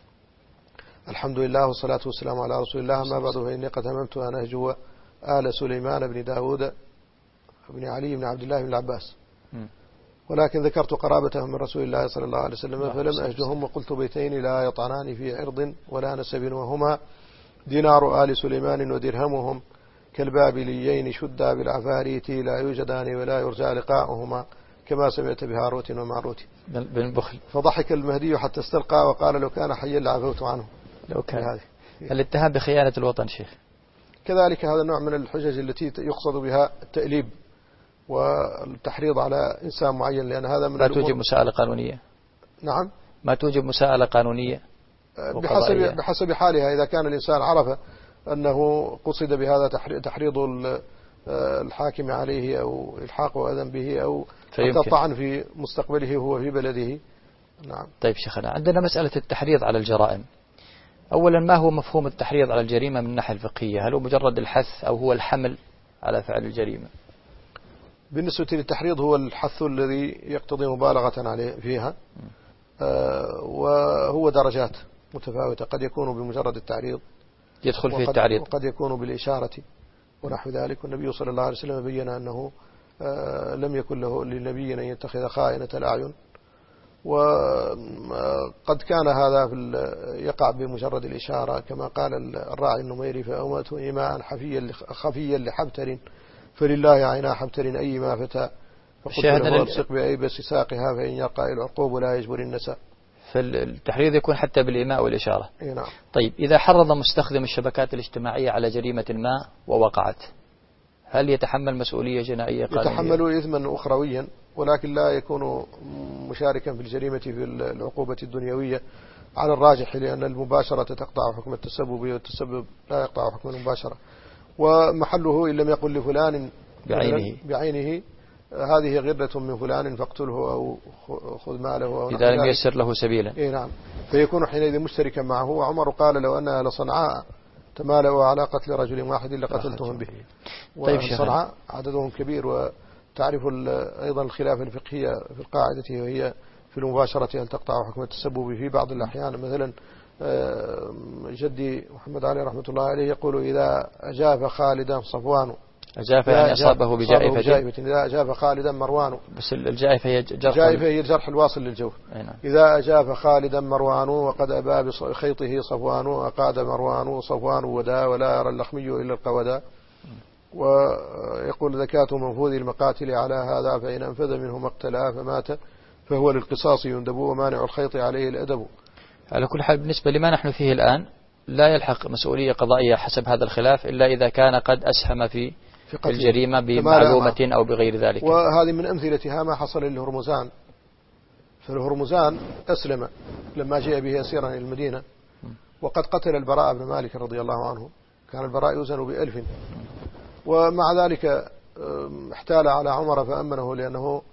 الحمد لله والصلاة والسلام على رسول الله، ما بعد فإني قد هممت أن أهجو آل سليمان بن داود بن علي بن عبد الله بن العباس، ولكن ذكرت قرابتهم من رسول الله صلى الله عليه وسلم فلم أهجهم، وقلت بيتين لا يطعنان في عرض ولا نسب، وهما دينار آل سليمان ودرهمهم كالبابليين شدا بالعفاريت لا يوجدان ولا يرجى لقاؤهما كما سمعت بهاروت وماروت. بالبخل. فضحك المهدي حتى استلقى وقال: لو كان حيا لعفوت عنه. لو كان هذه الاتهام بخيانة الوطن شيخ. كذلك هذا النوع من الحجج التي يقصد بها التأليب والتحريض على إنسان معين، لأن هذا من ما توجب مساءلة قانونية. نعم، ما توجب مساءلة قانونية بحسب بحسب حالها. إذا كان الإنسان عرف أنه قصد بهذا تحريض الحاكم عليه أو إلحاقه أذى به أو طعن في مستقبله هو في بلده. نعم. طيب شيخنا، عندنا مسألة التحريض على الجرائم. أولا، ما هو مفهوم التحريض على الجريمة من الناحية الفقهية؟ هل هو مجرد الحث أو هو الحمل على فعل الجريمة؟ بالنسبة للتحريض هو الحث الذي يقتضي مبالغة عليه فيها، آه وهو درجات متفاوتة، قد يكون بمجرد التعريض يدخل فيه التعريض، وقد يكون بالإشارة ونحو ذلك. والنبي صلى الله عليه وسلم بين أنه آه لم يكن له للنبي أن يتخذ خائنة الأعين، وقد كان هذا يقع بمجرد الإشارة كما قال الراعي النميري: فأومأت إيماء خفيا لحبتر فلله عينا حبتر أي ما فتى فقلت له ألصق بأيبس ساقها فإن يقع العقوب لا يجبر النساء. فالتحريض يكون حتى بالإيماء والإشارة. نعم. طيب إذا حرض مستخدم الشبكات الاجتماعية على جريمة ما ووقعت، هل يتحمل مسؤولية جنائية قانونية؟ يتحمل إثما أخرويا، ولكن لا يكون مشاركا في الجريمة في العقوبة الدنيوية على الراجح، لأن المباشرة تقطع حكم التسبب والتسبب لا يقطع حكم المباشرة. ومحله إن لم يقل لفلان بعينه بعينه هذه غرة من فلان فاقتله أو خذ ماله أو إذا لم يسر له سبيلا. إيه نعم، فيكون حينئذ مشتركا معه. وعمر قال: لو أن أهل صنعاء تمالوا على قتل رجل واحد لقتلتهم به. طيب صنعاء عددهم كبير. وتعرف أيضا الخلاف الفقهية في القاعدة وهي في المباشرة هل تقطع حكم التسبب في بعض الأحيان. مثلا جدي محمد علي رحمة الله عليه يقول: إذا أجاف خالدا صفوان الجائفة يعني أصابه بجائفة. إذا أجاب خالدا مروان. بس الجائفة هي جرح. الجائفة هي الجرح الواصل للجوف. نعم. إذا أجاب خالدا مروان وقد أبى بخيطه صفوان أقاد مروان صفوان ودا ولا يرى اللخمي إلا القودا. ويقول زكاة منفوذ المقاتل على هذا فإن أنفذ منه مقتلا فمات فهو للقصاص يندب ومانع الخيط عليه الأدب. على كل حال بالنسبة لما نحن فيه الآن لا يلحق مسؤولية قضائية حسب هذا الخلاف إلا إذا كان قد أسهم في, في الجريمة بمعلومة أو بغير ذلك. وهذه من أمثلتها ما حصل للهرمزان. فالهرمزان أسلم لما جاء به أسيرا إلى المدينة وقد قتل البراء بن مالك رضي الله عنه. كان البراء يوزن بألف، ومع ذلك احتال على عمر فأمنه لأنه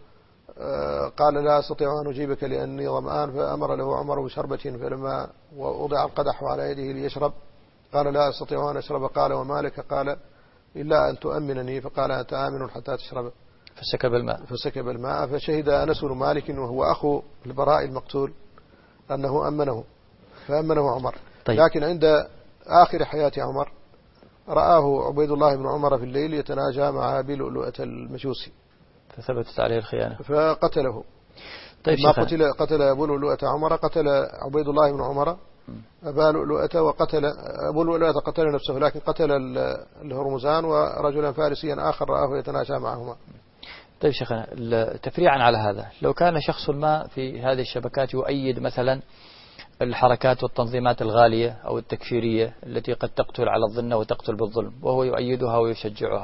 قال لا أستطيع أن أجيبك لأني ظمآن، فأمر له عمر بشربة، فلما وضع القدح على يده ليشرب قال لا أستطيع أن أشرب. قال وما لك؟ قال إلا أن تؤمنني. فقال أنت آمن حتى تشرب. فسكب الماء فسكب الماء فشهد أنس بن مالك وهو أخو البراء المقتول أنه أمنه، فأمنه عمر. طيب. لكن عند آخر حياة عمر رآه عبيد الله بن عمر في الليل يتناجى مع أبي لؤلؤة المجوسي فثبتت عليه الخيانة فقتله. طيب ما قتل قتل أبو لؤلؤة عمر، قتل عبيد الله بن عمر أبا لؤلؤة، وقتل أبو لؤلؤة قتل نفسه، لكن قتل الهرمزان ورجلا فارسيا آخر رآه يتناجى معهما. طيب شيخنا، تفريعا على هذا، لو كان شخص ما في هذه الشبكات يؤيد مثلا الحركات والتنظيمات الغالية أو التكفيرية التي قد تقتل على الظن وتقتل بالظلم، وهو يؤيدها ويشجعها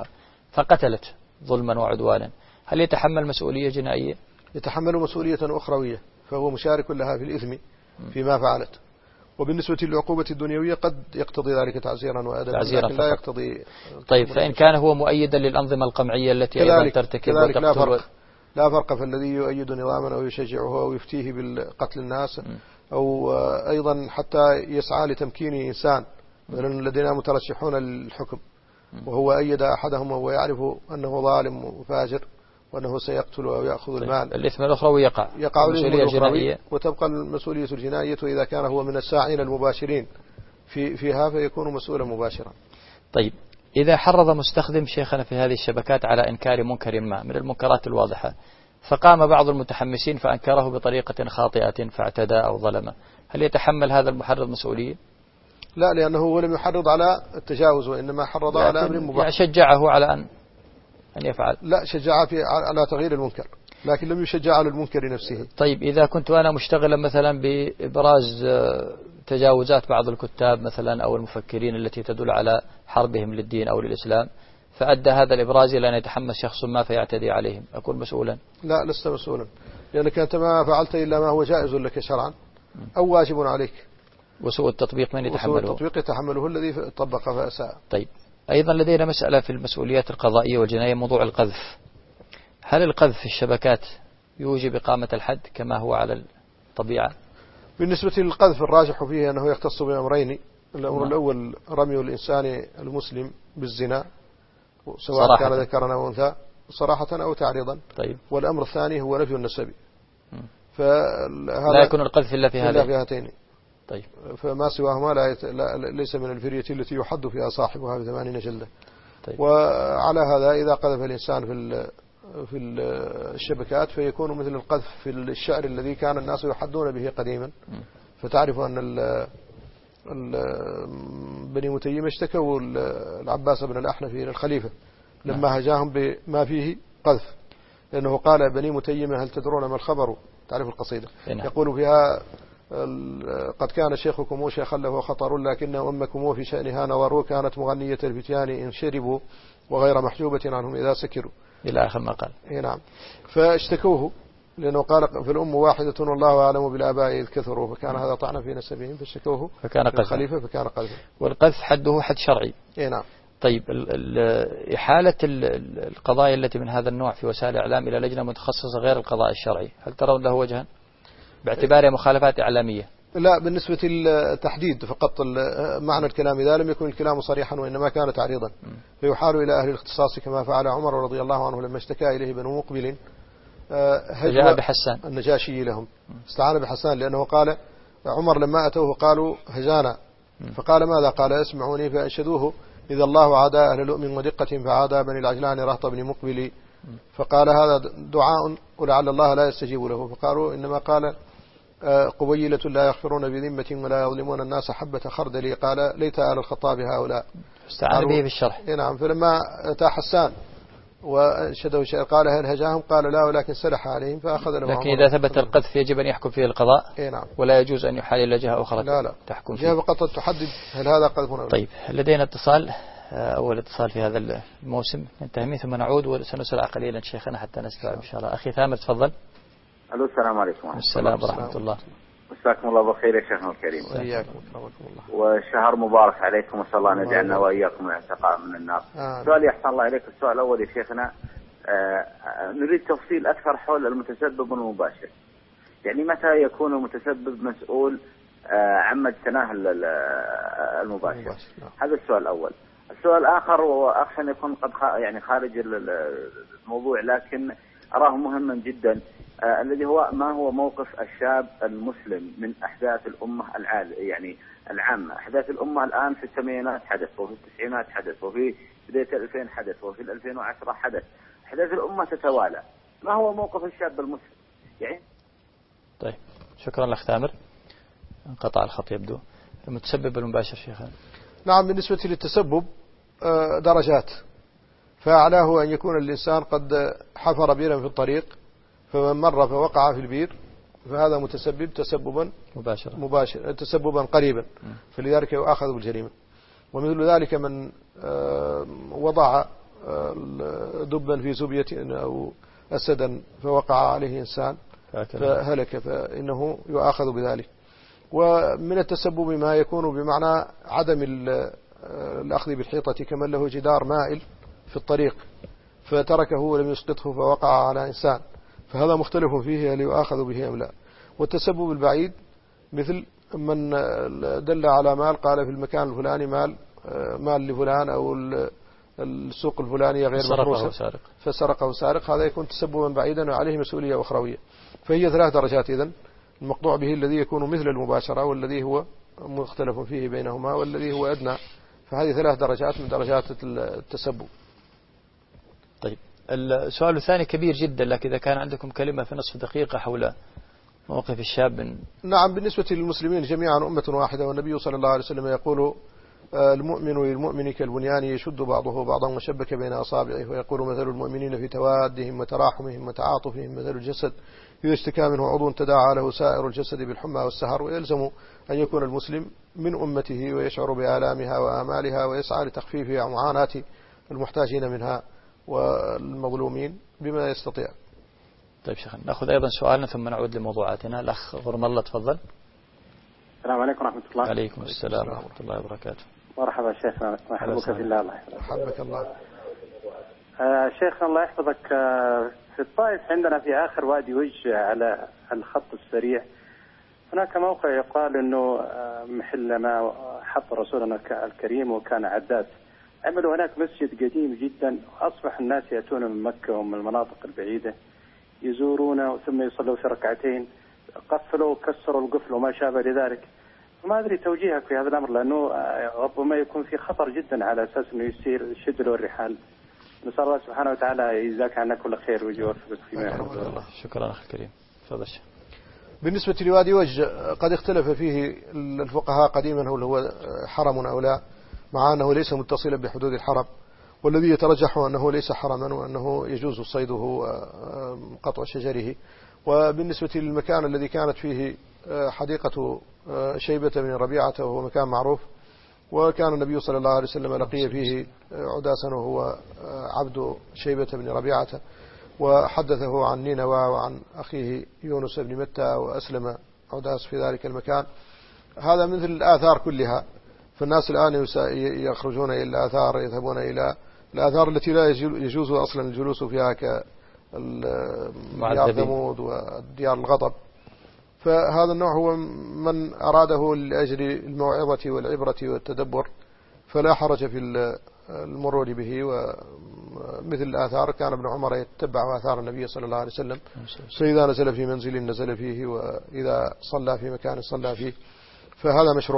فقتلت ظلما وعدوانا، هل يتحمل مسؤولية جنائية؟ يتحمل مسؤولية أخروية، فهو مشارك لها في الإثم فيما فعلت. وبالنسبة للعقوبة الدنيوية قد يقتضي ذلك تعزيرا وأدبا، لكن لا يقتضي. طيب فإن كان هو مؤيدا للأنظمة القمعية التي أيضا ترتكب وتقتل لا فرق. لا فرق، فالذي يؤيد نظاما أو يشجعه أو يفتيه بالقتل الناس م. أو أيضا حتى يسعى لتمكين إنسان، مثلا لدينا مترشحون للحكم وهو أيد أحدهم وهو يعرف أنه ظالم وفاجر وأنه سيقتل أو يأخذ طيب. المال، الإثم الأخروي يقع يقع المسؤولية الجنائية، وتبقى المسؤولية الجنائية إذا كان هو من الساعين المباشرين في فيها فيكون مسؤولا مباشرا. طيب إذا حرض مستخدم شيخنا في هذه الشبكات على إنكار منكر ما من المنكرات الواضحة، فقام بعض المتحمسين فأنكره بطريقة خاطئة فاعتدى أو ظلم، هل يتحمل هذا المحرض مسؤولية؟ لا، لأنه لم يحرض على التجاوز وإنما حرض على أمر مباح. يعني شجعه على أن أن يفعل. لا، شجعه في على تغيير المنكر، لكن لم يشجع على المنكر نفسه. طيب إذا كنت أنا مشتغلا مثلا بإبراز تجاوزات بعض الكتاب مثلا أو المفكرين التي تدل على حربهم للدين أو للإسلام، فأدى هذا الإبراز إلى أن يتحمس شخص ما فيعتدي عليهم، أكون مسؤولا؟ لا، لست مسؤولا، لأنك أنت ما فعلت إلا ما هو جائز لك شرعا أو واجب عليك. وسوء التطبيق من يتحمله؟ وسوء التطبيق يتحمله الذي طبق فأساء. طيب أيضا لدينا مسألة في المسؤوليات القضائية والجنائية، موضوع القذف. هل القذف في الشبكات يوجب إقامة الحد كما هو على الطبيعة؟ بالنسبة للقذف الراجح فيه أنه يختص بأمرين. الأمر الأول رمي الإنسان المسلم بالزنا سواء صراحة. كان ذكرا أو أنثى صراحة أو تعريضا. طيب. والأمر الثاني هو نفي النسب، لا يكون القذف إلا في هاتين. طيب. فما سواهما لا يت... لا ليس من الفرية التي يحد فيها صاحبها بثمانين جلدة. طيب. وعلى هذا إذا قذف الإنسان في ال... في الشبكات فيكون مثل القذف في الشعر الذي كان الناس يحدون به قديما. م. فتعرف أن ال... ال... بني متيمة اشتكوا العباس بن الأحنف إلى الخليفة لما هجاهم بما فيه قذف، لأنه قال بني متيمة هل تدرون ما الخبر؟ تعرف القصيدة. إنه. يقول فيها قد كان شيخكم شيخا له خطر لكن أمكم في شأنها نظروا كانت مغنية الفتيان إن شربوا وغير محجوبة عنهم إذا سكروا إلى آخر ما قال. نعم. فاشتكوه لأنه قال في الأم واحدة والله أعلم بالآباء إذ كثروا، فكان هذا طعنا في نسبهم فاشتكوه فكان الخليفة فكان قذفا. والقذف حده حد شرعي. نعم. طيب إحالة القضايا التي من هذا النوع في وسائل الإعلام إلى لجنة متخصصة غير القضاء الشرعي، هل ترون له وجها باعتبارها مخالفات إعلامية؟ لا، بالنسبة للتحديد فقط معنى الكلام إذا لم يكن الكلام صريحا وإنما كان تعريضا فيحال إلى أهل الاختصاص كما فعل عمر رضي الله عنه لما اشتكى إليه بنو مقبل فجاء بحسان النجاشي لهم، استعان بحسان لأنه قال عمر لما أتوه قالوا هجانا، فقال ماذا؟ قال اسمعوني، فأنشدوه إذا الله عادى أهل لؤم ودقة فعادى بني العجلان رهط بن مقبل، فقال هذا دعاء ولعل الله لا يستجيب له. فقالوا إنما قال قبيلة لا يغفرون بذمة ولا يظلمون الناس حبة خردل، قال ليت آل الخطاب هؤلاء. استعان به بالشرح. نعم. فلما أتى حسان وانشدوا شيء قال هل هجاهم؟ قال لا ولكن سلح عليهم فأخذ لهم. لكن إذا ثبت القذف يجب أن يحكم فيه القضاء. إيه نعم. ولا يجوز أن يحال إلى جهة أخرى. لا لا تحكم جهة فقط تحدد هل هذا قذف أو لا. طيب لدينا اتصال، أول اتصال في هذا الموسم ننتهي ثم نعود وسنسرع قليلا شيخنا حتى نستوعب إن شاء الله. أخي ثامر تفضل. ألو السلام عليكم. السلام ورحمة الله. مساكم الله بالخير يا شيخنا الكريم. وإياكم ورحمة الله. وشهر مبارك عليكم وصلى الله أن يجعلنا وإياكم من العتقاء من النار. سؤالي أحسن الله إليك، السؤال الأول يا شيخنا، آه نريد تفصيل أكثر حول المتسبب والمباشر. يعني متى يكون المتسبب مسؤول آه عما اجتناه المباشر؟ هذا السؤال الأول. السؤال الآخر وأخشى أن يكون قد يعني خارج الموضوع لكن أراه مهما جدا، آه الذي هو ما هو موقف الشاب المسلم من أحداث الأمة العال يعني العامة. أحداث الأمة الآن في الثمانينات حدث، وفي التسعينات حدث، وفي بداية الألفين حدث، وفي الألفين وعشرة حدث. أحداث الأمة تتوالى، ما هو موقف الشاب المسلم يعني؟ طيب شكرا لك ثامر. انقطع الخط يبدو. المتسبب المباشر شيخنا. نعم. بالنسبة للتسبب درجات، فأعلاه أن يكون الإنسان قد حفر بيرا في الطريق فمن مر فوقع في البير، فهذا متسبب تسببا مباشرا مباشر تسببا قريبا، فلذلك يؤاخذ بالجريمة. ومثل ذلك من وضع دبا في زبية أو أسدا فوقع عليه إنسان فهلك فإنه يؤاخذ بذلك. ومن التسبب ما يكون بمعنى عدم الأخذ بالحيطة، كمن له جدار مائل في الطريق فتركه ولم يسقطه فوقع على إنسان، فهذا مختلف فيه هل يؤاخذ به أم لا. والتسبب البعيد مثل من دل على مال، قال في المكان الفلاني مال مال لفلان أو السوق الفلانية غير محروسة فسرقه سارق، هذا يكون تسببا بعيدا وعليه مسؤولية أخروية. فهي ثلاث درجات إذن: المقطوع به الذي يكون مثل المباشرة، والذي هو مختلف فيه بينهما، والذي هو أدنى. فهذه ثلاث درجات من درجات التسبب. طيب السؤال الثاني كبير جدا، لكن إذا كان عندكم كلمة في نصف دقيقة حول موقف الشاب من... نعم. بالنسبة للمسلمين جميعا أمة واحدة، والنبي صلى الله عليه وسلم يقول المؤمن للمؤمن كالبنيان يشد بعضه بعضا وشبك بين أصابعه، ويقول مثل المؤمنين في توادهم وتراحمهم وتعاطفهم مثل الجسد إذا اشتكى منه عضو تداعى له سائر الجسد بالحمى والسهر. ويلزم أن يكون المسلم من أمته ويشعر بآلامها وآمالها ويسعى لتخفيف معاناة المحتاجين منها والمظلومين بما يستطيع. طيب شيخنا نأخذ أيضا سؤالنا ثم نعود لموضوعاتنا. الأخ غرم الله تفضل. السلام عليكم ورحمة الله. عليكم السلام ورحمة الله وبركاته. مرحبا شيخنا، أحبك في الله. الله يحفظك الله. آه شيخنا الله يحفظك. آه في الطائف عندنا في آخر وادي وج على الخط السريع هناك موقع يقال أنه آه محل ما حط رسولنا الكريم وكان عداد. عملوا هناك مسجد قديم جدا، وأصبح الناس يأتون من مكة ومن المناطق البعيدة يزورونه ثم يصلوا في ركعتين، قفلوا وكسروا القفل وما شابه لذلك. ما أدري توجيهك في هذا الأمر، لأنه ربما يكون في خطر جدا على أساس أنه يصير الشد والرحال. نسأل الله سبحانه وتعالى يجزاك عنا كل خير ويوفقك فيما يحب الله. شكرا أخي الكريم. تفضل. بالنسبة لوادي وج قد اختلف فيه الفقهاء قديما هل هو حرم أو لا، مع أنه ليس متصلا بحدود الحرم، والذي يترجح أنه ليس حرما وأنه يجوز صيده وقطع شجره. وبالنسبة للمكان الذي كانت فيه حديقة شيبة بن ربيعة وهو مكان معروف، وكان النبي صلى الله عليه وسلم لقي فيه عداسا وهو عبد شيبة بن ربيعة، وحدثه عن نينوى وعن أخيه يونس بن متى، وأسلم عداس في ذلك المكان. هذا مثل الآثار كلها، فالناس الآن يخرجون إلى الآثار، يذهبون إلى الآثار التي لا يجوز أصلا الجلوس فيها كديار ثمود وديار الغضب. فهذا النوع هو من أراده لأجل الموعظة والعبرة والتدبر فلا حرج في المرور به. ومثل الآثار كان ابن عمر يتبع آثار النبي صلى الله عليه وسلم، فإذا نزل في منزل نزل فيه، وإذا صلى في مكان صلى فيه، فهذا مشروع.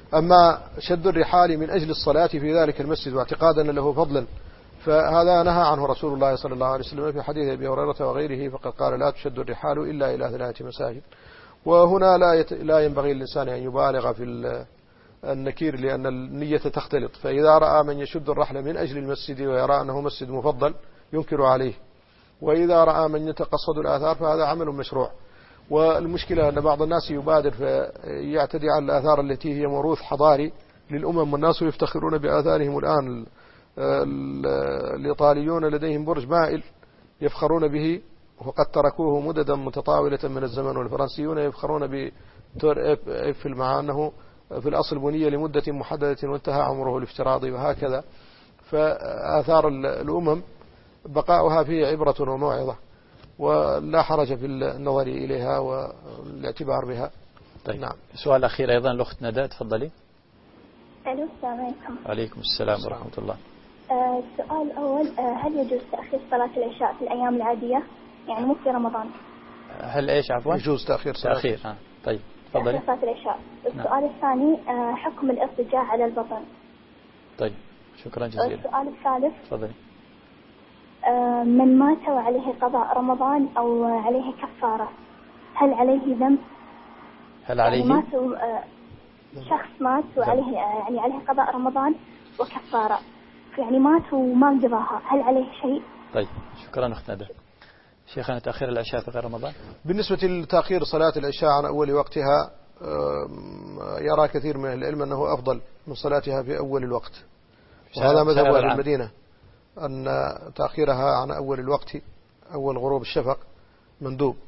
أما شد الرحال من أجل الصلاة في ذلك المسجد واعتقادا له فضلا فهذا نهى عنه رسول الله صلى الله عليه وسلم في حديث أبي هريرة وغيره، فقد قال لا تشد الرحال إلا إلى ثلاثة مساجد. وهنا لا يت... لا ينبغي للإنسان أن يبالغ في النكير لأن النية تختلط، فإذا رأى من يشد الرحل من أجل المسجد ويرى أنه مسجد مفضل ينكر عليه، وإذا رأى من يتقصد الآثار فهذا عمل مشروع. والمشكلة أن بعض الناس يبادر فيعتدي على الآثار التي هي موروث حضاري للأمم، والناس يفتخرون بآثارهم الآن. الإيطاليون لديهم برج مائل يفخرون به وقد تركوه مددا متطاولة من الزمن، والفرنسيون يفخرون بتور إيفل مع أنه في الأصل بنية لمدة محددة وانتهى عمره الافتراضي، وهكذا. فآثار الأمم بقاؤها فيه عبرة وموعظة، ولا حرج في النظر إليها والاعتبار بها. طيب. نعم. سؤال أخير أيضا الأخت ندى، تفضلي. ألو، السلام عليكم. وعليكم السلام ورحمة الله. آه السؤال الأول، آه هل يجوز تأخير صلاة العشاء في الأيام العادية، يعني مو في رمضان؟ هل إيش عفوا؟ يجوز تأخير صلاة تأخير. آه. طيب تفضلي. صلاة العشاء. السؤال نعم. الثاني، آه حكم الاضطجاع على البطن. طيب شكرا جزيلا. السؤال الثالث، تفضلي. آه من مات وعليه قضاء رمضان أو عليه كفارة، هل عليه ذنب؟ هل عليه؟ يعني مات آه شخص مات وعليه آه يعني عليه قضاء رمضان وكفارة، يعني مات وما قضاها، هل عليه شيء؟ طيب شكرا أخت ندى. شيخنا تأخير العشاء في غير رمضان. بالنسبة لتأخير صلاة العشاء عن أول وقتها يرى كثير من العلم أنه أفضل من صلاتها في أول الوقت، وهذا مذهب أهل المدينة أن تأخيرها عن أول الوقت أول غروب الشفق مندوب،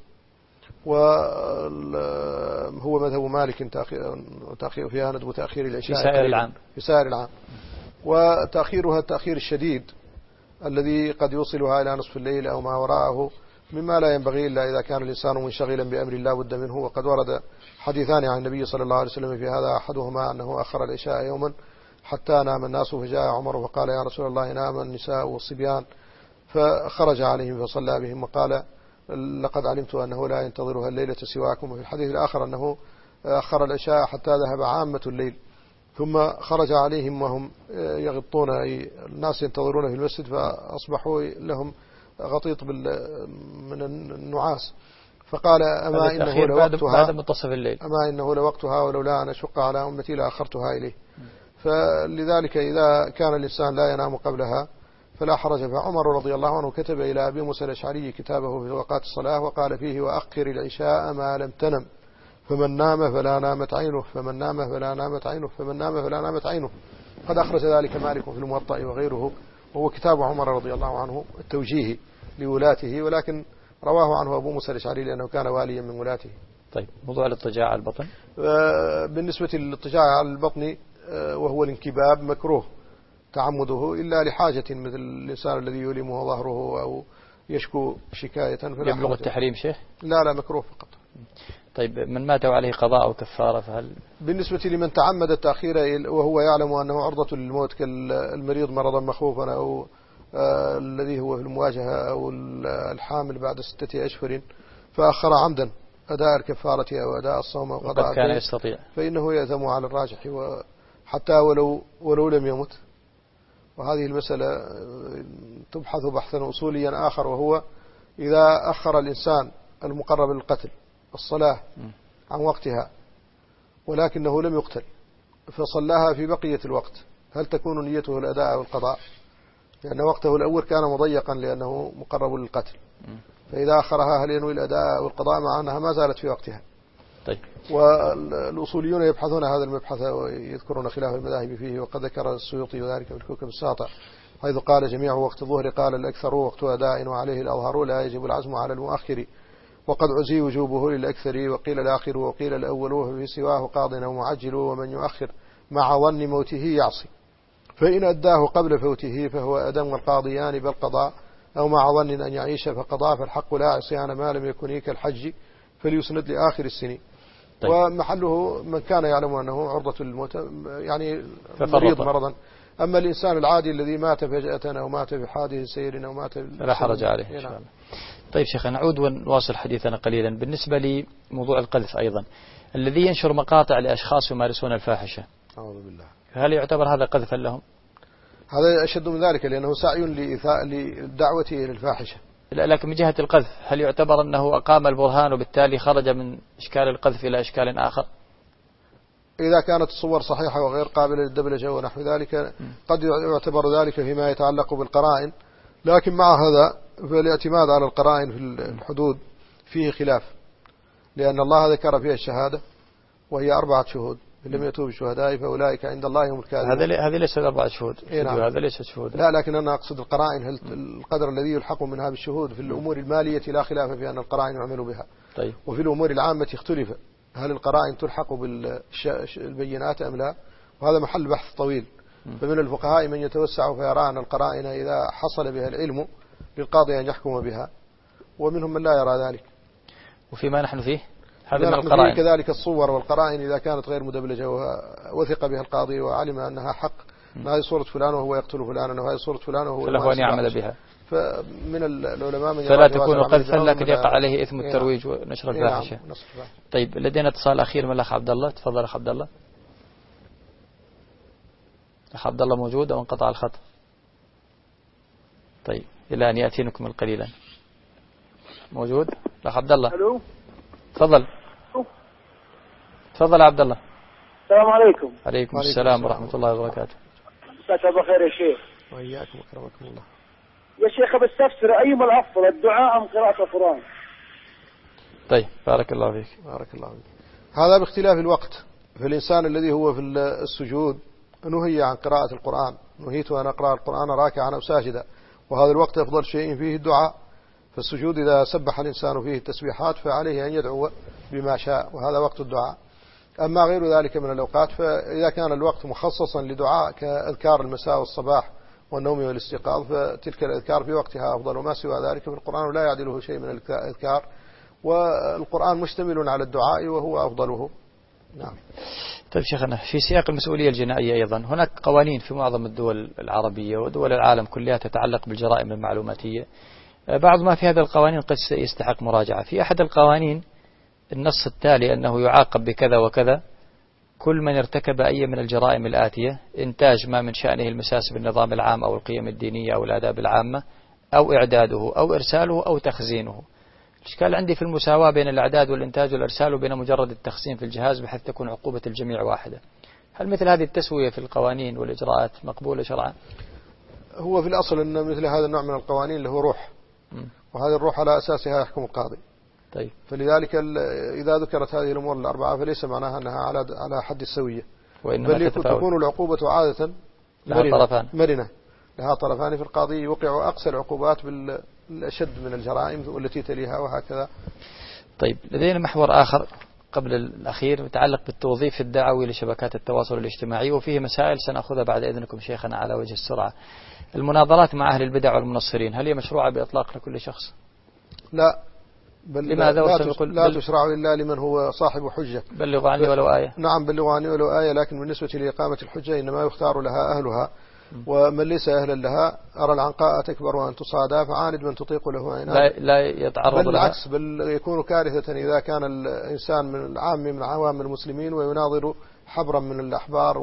وهو مذهب مالك تأخير فيها ندب تأخير العشاء في سائر العام في سائر العام وتأخيرها التأخير الشديد الذي قد يوصلها إلى نصف الليل أو ما وراءه مما لا ينبغي إلا إذا كان الإنسان منشغلا بأمر الله بد منه. وقد ورد حديثان عن النبي صلى الله عليه وسلم في هذا، أحدهما أنه أخر العشاء يوما حتى نام الناس، فجاء عمر فقال يا رسول الله نام النساء والصبيان، فخرج عليهم فصلى بهم وقال لقد علمت أنه لا ينتظرها الليلة سواكم. وفي الحديث الآخر أنه أخر العشاء حتى ذهب عامة الليل، ثم خرج عليهم وهم يغطون، أي الناس ينتظرون في المسجد فأصبحوا لهم غطيط من النعاس، فقال أما إنه لوقتها بعد منتصف الليل، أما إنه لوقتها ولولا أن أشق على أمتي لأخرتها إليه. فلذلك إذا كان الإنسان لا ينام قبلها فلا حرج. فعمر رضي الله عنه كتب إلى أبي موسى الأشعري كتابه في أوقات الصلاة وقال فيه وأخر العشاء ما لم تنم، فمن نام فلا نامت عينه فمن نام فلا نامت عينه فمن نام فلا نامت عينه. قد أخرج ذلك مالك في الموطأ وغيره، وهو كتاب عمر رضي الله عنه التوجيه لولاته، ولكن رواه عنه أبو موسى الأشعري لأنه كان واليا من ولاته. طيب موضوع الاضطجاع على البطن. بالنسبة للاضطجاع على البطن وهو الانكباب مكروه تعمده إلا لحاجة مثل الإنسان الذي يؤلمه ظهره أو يشكو شكاية فلا يبلغ التحريم شيخ؟ لا لا مكروه فقط. طيب من مات وعليه قضاء أو كفارة فهل؟ بالنسبة لمن تعمد التأخير وهو يعلم أنه عرضة للموت كالمريض مرضا مخوفا أو آه الذي هو في المواجهة أو الحامل بعد ستة أشهر فأخر عمدا أداء الكفارة أو أداء الصوم أو قضاء كان يستطيع فإنه يأثم على الراجح حتى ولو ولو لم يمت. وهذه المسألة تبحث بحثا أصوليا آخر، وهو إذا أخر الإنسان المقرب للقتل الصلاة عن وقتها ولكنه لم يقتل فصلاها في بقية الوقت، هل تكون نيته الأداء أو القضاء؟ لأن وقته الأول كان مضيقا لأنه مقرب للقتل، فإذا أخرها هل ينوي الأداء أو القضاء مع أنها ما زالت في وقتها؟ طيب. والأصوليون يبحثون هذا المبحث ويذكرون خلاف المذاهب فيه، وقد ذكر السيوطي وذلك في الكوكب الساطع حيث قال جميع وقت الظهر قال الأكثر وقت أداء وعليه الأظهر لا يجب العزم على المؤخر، وقد عزي وجوبه للأكثر وقيل الآخر وقيل الأول في سواه قاض أو معجل، ومن يؤخر مع ظن موته يعصي، فإن أداه قبل فوته فهو أدم القاضيان بالقضاء، أو مع ظن أن يعيش فقضاء، فالحق لا عصيان ما لم يكن كالحج فليسند لآخر السنين. طيب. ومحله من كان يعلم أنه عرضة للموت يعني مريض مرضا. أما الإنسان العادي الذي مات فجأة أو مات في حادث سير أو مات لا حرج عليه إن شاء الله. طيب شيخ نعود ونواصل حديثنا قليلا. بالنسبة لموضوع القذف أيضا، الذي ينشر مقاطع لأشخاص يمارسون الفاحشة أعوذ بالله. هل يعتبر هذا قذفا لهم؟ هذا أشد من ذلك لأنه سعي لدعوته إلى الفاحشة. لكن من جهة القذف هل يعتبر أنه أقام البرهان وبالتالي خرج من إشكال القذف إلى إشكال آخر؟ إذا كانت الصور صحيحة وغير قابلة للدبلجة ونحو ذلك قد يعتبر ذلك فيما يتعلق بالقرائن، لكن مع هذا فالاعتماد على القرائن في الحدود فيه خلاف، لأن الله ذكر فيها الشهادة وهي أربعة شهود، إن لم يأتوا بالشهداء فأولئك عند الله هم الكاذبون. هذا هذه ليست أربعة شهود. إيه نعم. هذا ليست شهود. لا، لكن أنا أقصد القرائن، هل القدر الذي يلحق منها بالشهود في الأمور المالية لا خلاف في أن القرائن يعمل بها. طيب. وفي الأمور العامة اختلف هل القرائن تلحق بالبينات أم لا، وهذا محل بحث طويل. فمن الفقهاء من يتوسع فيرى أن القرائن إذا حصل بها العلم للقاضي أن يحكم بها، ومنهم من لا يرى ذلك. وفيما نحن فيه هذا من القرائن كذلك الصور والقرائن إذا كانت غير مدبلجة ووثق بها القاضي وعلم أنها حق، هذه صورة فلان وهو يقتل فلانا وهذه صورة فلان وهو فله أن يعمل بها، فمن العلماء من فلا تكون قذفا لكن يقع عليه إثم الترويج ونشر الفاحشة. طيب لدينا اتصال أخير من الأخ عبد الله. تفضل أخ عبد الله. أخ عبد الله موجود أو انقطع الخط؟ طيب إلى أن يأتي نكمل قليلا. موجود الأخ عبد الله؟ ألو. تفضل. تفضل عبد الله. السلام عليكم. عليكم السلام ورحمة الله وبركاته. مساك الله خير يا شيخ. وإياكم أكرمكم الله. يا شيخ بستفسر أيما الأفضل الدعاء أم قراءة القرآن؟ طيب بارك الله فيك. بارك الله فيك. هذا باختلاف الوقت، فالإنسان الذي هو في السجود نهي عن قراءة القرآن، نهيت أن أقرأ القرآن راكعا أو ساجدا، وهذا الوقت أفضل شيء فيه الدعاء. فالسجود إذا سبح الإنسان فيه التسبيحات فعليه أن يدعو بما شاء، وهذا وقت الدعاء. أما غير ذلك من الأوقات فإذا كان الوقت مخصصا لدعاء كأذكار المساء والصباح والنوم والاستيقاظ فتلك الأذكار في وقتها أفضل، وما سوى ذلك في القرآن لا يعدله شيء من الأذكار، والقرآن مشتمل على الدعاء وهو أفضله. نعم. طيب شيخنا، في سياق المسؤولية الجنائية أيضا هناك قوانين في معظم الدول العربية ودول العالم كلها تتعلق بالجرائم المعلوماتية، بعض ما في هذه القوانين قد يستحق مراجعة. في أحد القوانين النص التالي أنه يعاقب بكذا وكذا كل من ارتكب أي من الجرائم الآتية: إنتاج ما من شأنه المساس بالنظام العام أو القيم الدينية أو الآداب العامة، أو إعداده أو إرساله أو تخزينه. الإشكال عندي في المساواة بين الإعداد والإنتاج والإرسال وبين مجرد التخزين في الجهاز بحيث تكون عقوبة الجميع واحدة. هل مثل هذه التسوية في القوانين والإجراءات مقبولة شرعا؟ هو في الأصل أن مثل هذا النوع من القوانين له روح، وهذه الروح على أساسها يحكم القاضي. طيب. فلذلك إذا ذكرت هذه الأمور الأربعة فليس معناها أنها على على حد السوية، بل تكون العقوبة عادة لها طرفان مرنة لها طرفان، في القاضي يوقع أقصى العقوبات بالأشد من الجرائم والتي تليها وهكذا. طيب لدينا محور آخر قبل الأخير متعلق بالتوظيف الدعوي لشبكات التواصل الاجتماعي، وفيه مسائل سنأخذها بعد إذنكم شيخنا على وجه السرعة. المناظرات مع أهل البدع والمنصرين هل هي مشروعة بإطلاق لكل شخص؟ لا، بل لماذا لا, يقول لا تشرع إلا لمن هو صاحب حجة. بلغوا عني ولو آية. نعم بلغوا عني ولو آية، لكن بالنسبة لإقامة الحجة إنما يختار لها أهلها، ومن ليس أهلا لها أرى العنقاء تكبر وأن تصادى، فعاند من تطيق له عينان. لا, لا يتعرض بل لها. بالعكس، بل يكون كارثة إذا كان الإنسان من العام من عوام المسلمين ويناظر حبرا من الأحبار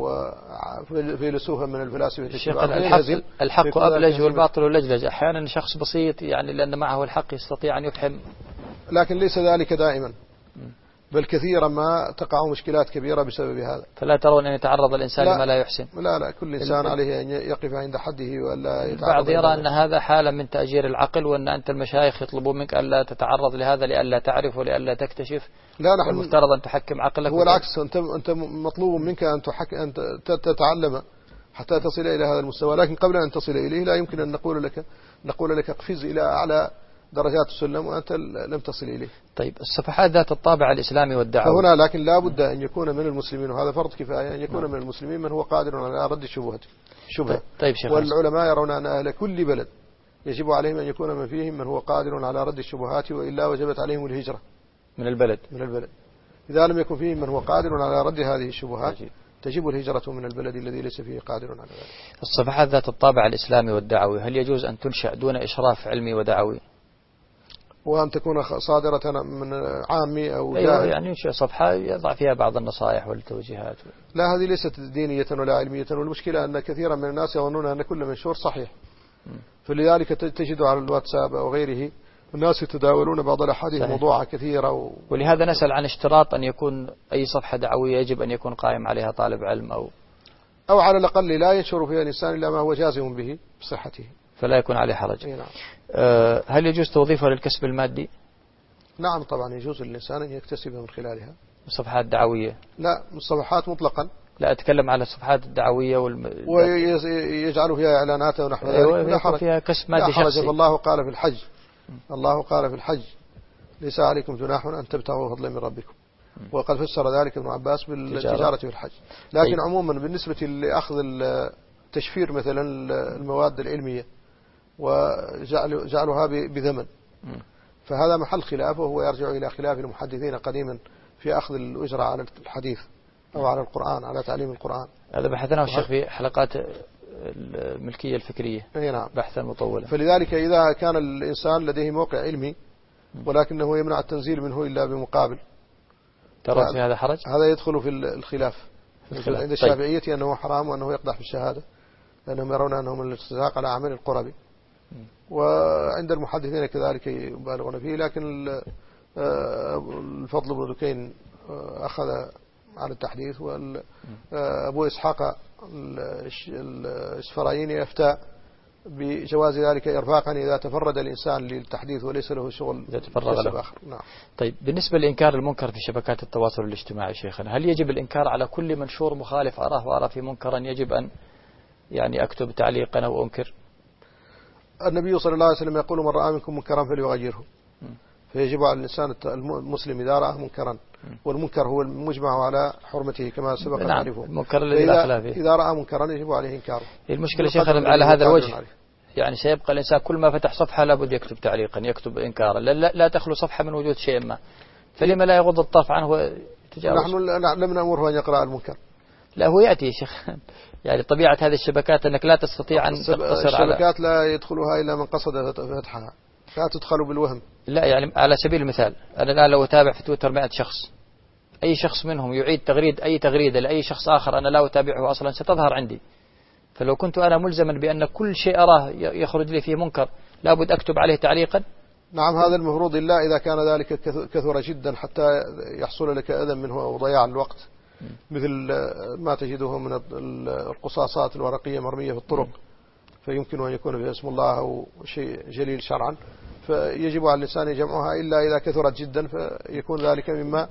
وفيلسوفا من الفلاسفة. الشيخ الحق, الحق أبلج والباطل لجلج. أحيانا شخص بسيط يعني لأن معه الحق يستطيع أن يفهم، لكن ليس ذلك دائما، بل كثيرا ما تقع مشكلات كبيرة بسبب هذا. فلا ترون أن يتعرض الإنسان لما لا يحسن؟ لا لا، كل إنسان عليه أن يقف عند حده ولا يتعرض. البعض يرى أن هذا حالة من تأجير العقل، وأن أنت المشايخ يطلبون منك ألا تتعرض لهذا لألا تعرف ولألا تكتشف. لا، نحن المفترض أن تحكم عقلك. هو العكس، أنت أنت مطلوب منك أن تحك أن تتعلم حتى تصل إلى هذا المستوى، لكن قبل أن تصل إليه لا يمكن أن نقول لك نقول لك اقفز إلى أعلى درجات السلم وأنت لم تصل إليه. طيب الصفحات ذات الطابع الإسلامي والدعوة فهنا لكن لا بد أن يكون من المسلمين، وهذا فرض كفاية، أن يكون من المسلمين من هو قادر على رد الشبهات شبهة. طيب شيخ، والعلماء يرون أن أهل كل بلد يجب عليهم أن يكون من فيهم من هو قادر على رد الشبهات، وإلا وجبت عليهم الهجرة من البلد من البلد إذا لم يكن فيهم من هو قادر على رد هذه الشبهات تجب الهجرة من البلد الذي ليس فيه قادر على ذلك. الصفحات ذات الطابع الإسلامي والدعوي هل يجوز أن تنشأ دون إشراف علمي ودعوي؟ وأن تكون صادرة من عامي أو أيوة يعني ينشئ صفحة يضع فيها بعض النصائح والتوجيهات. لا هذه ليست دينية ولا علمية، والمشكلة أن كثيرا من الناس يظنون أن كل منشور صحيح، فلذلك تجد على الواتساب أو غيره الناس يتداولون بعض الأحاديث موضوعة كثيرة و... ولهذا نسأل عن اشتراط أن يكون أي صفحة دعوية يجب أن يكون قائم عليها طالب علم أو أو على الأقل لا ينشر فيها الإنسان إلا ما هو جازم به بصحته، فلا يكون عليه حرج. نعم. أه هل يجوز توظيفها للكسب المادي؟ نعم طبعا يجوز للإنسان أن يكتسب من خلالها. الصفحات الدعوية؟ لا الصفحات مطلقا. لا أتكلم على الصفحات الدعوية والم... ويجعل فيها إعلانات ونحو ذلك. أيوة لا حرج فيها كسب مادي شخصي. الله قال في الحج الله قال في الحج ليس عليكم جناح أن تبتغوا فضلا من ربكم، وقد فسر ذلك ابن عباس بالتجارة في الحج. لكن طيب. عموما بالنسبة لأخذ التشفير مثلا المواد العلمية وجعلها بثمن فهذا محل خلاف، وهو يرجع إلى خلاف المحدثين قديما في أخذ الأجرة على الحديث أو على القرآن، على تعليم القرآن. هذا بحثناه الشيخ في حلقات الملكية الفكرية. أي نعم. بحثا مطولا. فلذلك إذا كان الإنسان لديه موقع علمي ولكنه يمنع التنزيل منه إلا بمقابل، ترى في هذا حرج؟ هذا يدخل في الخلاف. في الخلاف. عند الشافعية طيب. أنه حرام وأنه يقدح في الشهادة لأنهم يرون أنه من الاستزاق على عمل القربي، وعند المحدثين كذلك يبالغون فيه. لكن الفضل بن دكين أخذ على التحديث، وأبو إسحاق الإسفرايني يفتى بجواز ذلك إرفاقا إذا تفرد الإنسان للتحديث وليس له شغل إذا تفرغ له. آخر. نعم. طيب بالنسبة لإنكار المنكر في شبكات التواصل الاجتماعي شيخنا، هل يجب الإنكار على كل منشور مخالف أراه وأرى في منكرا يجب أن يعني أكتب تعليقا أو أنكر؟ النبي صلى الله عليه وسلم يقول من رأى منكم منكرا فليغيره، فيجب على الإنسان المسلم إذا رأى منكرا، والمنكر هو المجمع على حرمته كما سبق نعم. تعريفه. المنكر الذي لا خلاف فيه. إذا رأى منكرا يجب عليه إنكاره. المشكلة شيخنا على هذا الوجه، يعني سيبقى الإنسان كل ما فتح صفحة لابد يكتب تعليقا يكتب إنكارا، لا, لا, لا تخلو صفحة من وجود شيء ما، فلما لا يغض الطرف عنه ويتجاوز؟ نحن لم نأمره أن يقرأ المنكر. لا هو يأتي شيخ يعني طبيعة هذه الشبكات أنك لا تستطيع أن تقتصر على الشبكات لا يدخلها إلا من قصد فتحها، لا تدخل بالوهم. لا يعني على سبيل المثال أنا الآن لو أتابع في تويتر مئة شخص، أي شخص منهم يعيد تغريد أي تغريدة لأي شخص آخر أنا لا أتابعه أصلا ستظهر عندي، فلو كنت أنا ملزما بأن كل شيء أراه يخرج لي فيه منكر لابد أكتب عليه تعليقا. نعم هذا المفروض، إلا إذا كان ذلك كثر جدا حتى يحصل لك أذى منه أو ضياع الوقت، مثل ما تجده من القصاصات الورقية مرمية في الطرق، فيمكن أن يكون فيها اسم الله أو شيء جليل شرعا، فيجب على الإنسان جمعها إلا إذا كثرت جدا، فيكون ذلك مما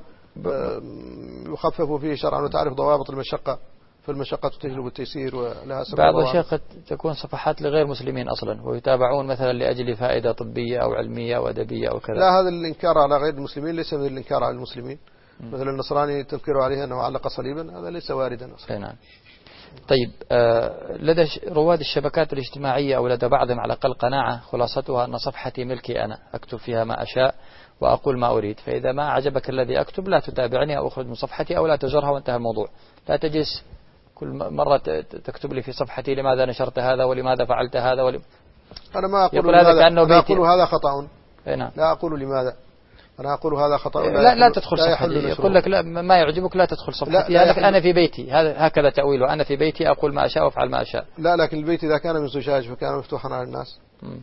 يخفف فيه شرعا. وتعرف ضوابط المشقة، فالمشقة تجلب التيسير ولها سبب. بعض الشيء قد تكون صفحات لغير مسلمين أصلا ويتابعون مثلا لأجل فائدة طبية أو علمية أو أدبية أو كذا. لا هذا الإنكار على غير المسلمين ليس مثل الإنكار على المسلمين. م. مثل النصراني تذكر عليه أنه علق صليبا، هذا ليس واردا أصلا. نعم. طيب آه لدى رواد الشبكات الاجتماعية أو لدى بعضهم على الأقل قناعة خلاصتها أن صفحتي ملكي أنا، أكتب فيها ما أشاء وأقول ما أريد، فإذا ما عجبك الذي أكتب لا تتابعني أو أخرج من صفحتي أو لا تزرها وانتهى الموضوع. لا تجلس كل مرة تكتب لي في صفحتي لماذا نشرت هذا ولماذا فعلت هذا ولم... أنا ما أقول هذا, كأنه أنا أقول هذا خطأ. نعم. لا أقول لماذا، أنا أقول هذا خطأ. لا, لا, لا تدخل صفحتي، يقول لك لا ما يعجبك لا تدخل صفحتي. لا لا أنا في بيتي، هذا هكذا تأويله، أنا في بيتي أقول ما أشاء وأفعل ما أشاء. لا لكن البيت إذا كان من زجاج فكان مفتوحا على الناس،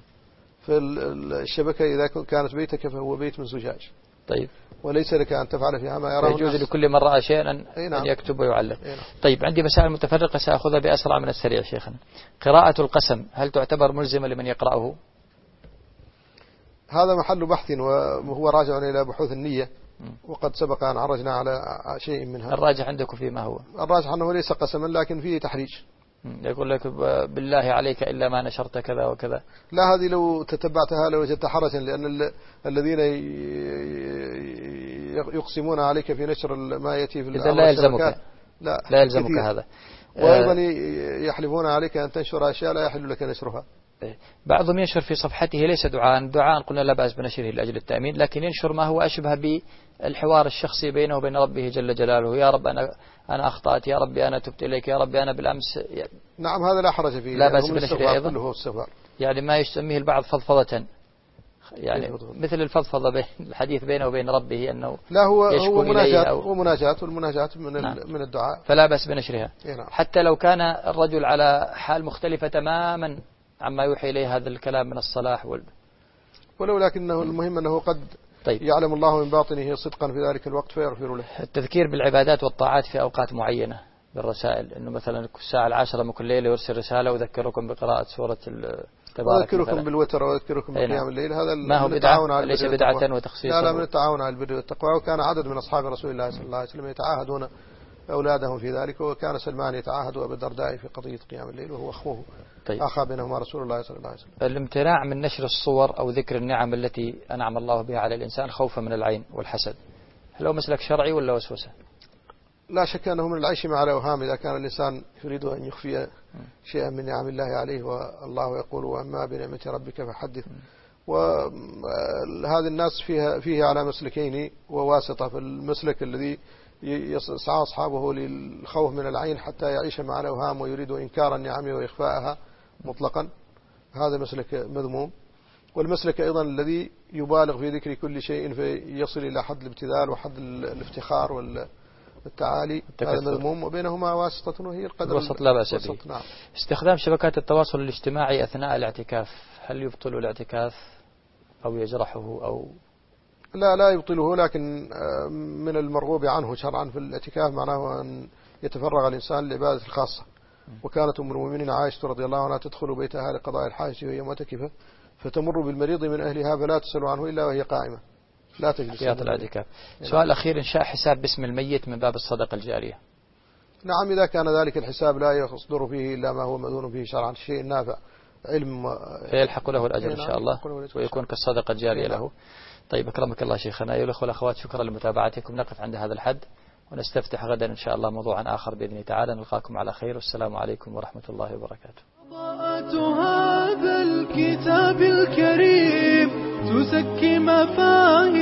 فالشبكة إذا كانت بيتك فهو بيت من زجاج. طيب. وليس لك أن تفعل فيها ما يراه الناس. يجوز لكل من رأى شيئا أن, نعم. أن يكتب ويعلق. نعم. طيب عندي مسائل متفرقة سأخذها بأسرع من السريع شيخنا. قراءة القسم هل تعتبر ملزمة لمن يقرأه؟ هذا محل بحث وهو راجع إلى بحوث النية، وقد سبق أن عرجنا على شيء منها. الراجح عندكم فيما هو؟ الراجح أنه ليس قسما لكن فيه تحريج. يقول لك بالله عليك إلا ما نشرت كذا وكذا. لا هذه لو تتبعتها لوجدت حرجا، لأن الذين يقسمون عليك في نشر ما يأتي في إذا لا يلزمك. لا, لا يلزمك كثير. هذا. وأيضا يحلفون عليك أن تنشر أشياء لا يحل لك نشرها. بعضهم ينشر في صفحته ليس دعاء، دعاء قلنا لا بأس بنشره لأجل التأمين، لكن ينشر ما هو أشبه بالحوار الشخصي بينه وبين ربه جل جلاله. يا رب أنا أنا أخطأت، يا رب أنا تبت إليك، يا رب أنا بالأمس. نعم هذا لا حرج فيه، لا بأس بنشره أيضا. يعني ما يسميه البعض فضفضة يعني مثل الفضفضة بين الحديث بينه وبين ربه أنه لا هو هو مناجاة أو هو مناجاة والمناجاة من نعم. من الدعاء فلا بأس بنشرها نعم. حتى لو كان الرجل على حال مختلفة تماما عما يوحي إليه هذا الكلام من الصلاح وال... ولو لكنه المهم أنه قد طيب. يعلم الله من باطنه صدقا في ذلك الوقت فيغفر له. التذكير بالعبادات والطاعات في أوقات معينة بالرسائل، إنه مثلا الساعة العاشرة من كل ليلة يرسل رسالة وذكركم بقراءة سورة تبارك وذكركم بالوتر وذكركم بقيام الليل. هذا ما هو بدعة ليس بدعة وتخصيص لا لا من التعاون على البر والتقوى. وكان عدد من أصحاب رسول الله صلى الله عليه وسلم يتعاهدون أولادهم في ذلك، وكان سلمان يتعاهد أبا الدرداء في قضية قيام الليل وهو أخوه طيب. أخا بينهما رسول الله صلى الله عليه وسلم. الامتناع من نشر الصور أو ذكر النعم التي أنعم الله بها على الإنسان خوفا من العين والحسد، هل هو مسلك شرعي ولا وسوسة؟ لا شك أنه من العيش مع الأوهام. إذا كان الإنسان يريد أن يخفي شيئا من نعم الله عليه والله يقول وأما بنعمة ربك فحدث. وهذا الناس فيها فيه على مسلكين وواسطة. في المسلك الذي يسعى أصحابه للخوف من العين حتى يعيش مع الأوهام ويريد إنكار النعم وإخفاءها مطلقا، هذا مسلك مذموم. والمسلك أيضا الذي يبالغ في ذكر كل شيء فيصل إلى حد الابتذال وحد الافتخار والتعالي، هذا مذموم. وبينهما واسطة وهي القدر الوسط لا بأس به. نعم. استخدام شبكات التواصل الاجتماعي أثناء الاعتكاف هل يبطل الاعتكاف أو يجرحه أو لا لا يبطله، لكن من المرغوب عنه شرعا في الاعتكاف معناه أن يتفرغ الإنسان للعبادة الخاصة. وكانت أم المؤمنين عائشة رضي الله عنها تدخل بيتها لقضاء الحاجة وهي معتكفة فتمر بالمريض من أهلها فلا تسأل عنه إلا وهي قائمة لا تجلس في الاعتكاف. سؤال أخير، إنشاء حساب باسم الميت من باب الصدقة الجارية. نعم إذا كان ذلك الحساب لا يصدر فيه إلا ما هو مأذون فيه شرعا شيء نافع علم فيلحق له الأجر إن شاء الله ويكون كالصدقة الجارية له. طيب أكرمك الله شيخنا. أيها الأخوة والأخوات شكرا لمتابعتكم. نقف عند هذا الحد ونستفتح غدا إن شاء الله موضوعا آخر بإذن الله تعالى. نلقاكم على خير والسلام عليكم ورحمة الله وبركاته. هذا الكتاب الكريم تزكي مفاهيم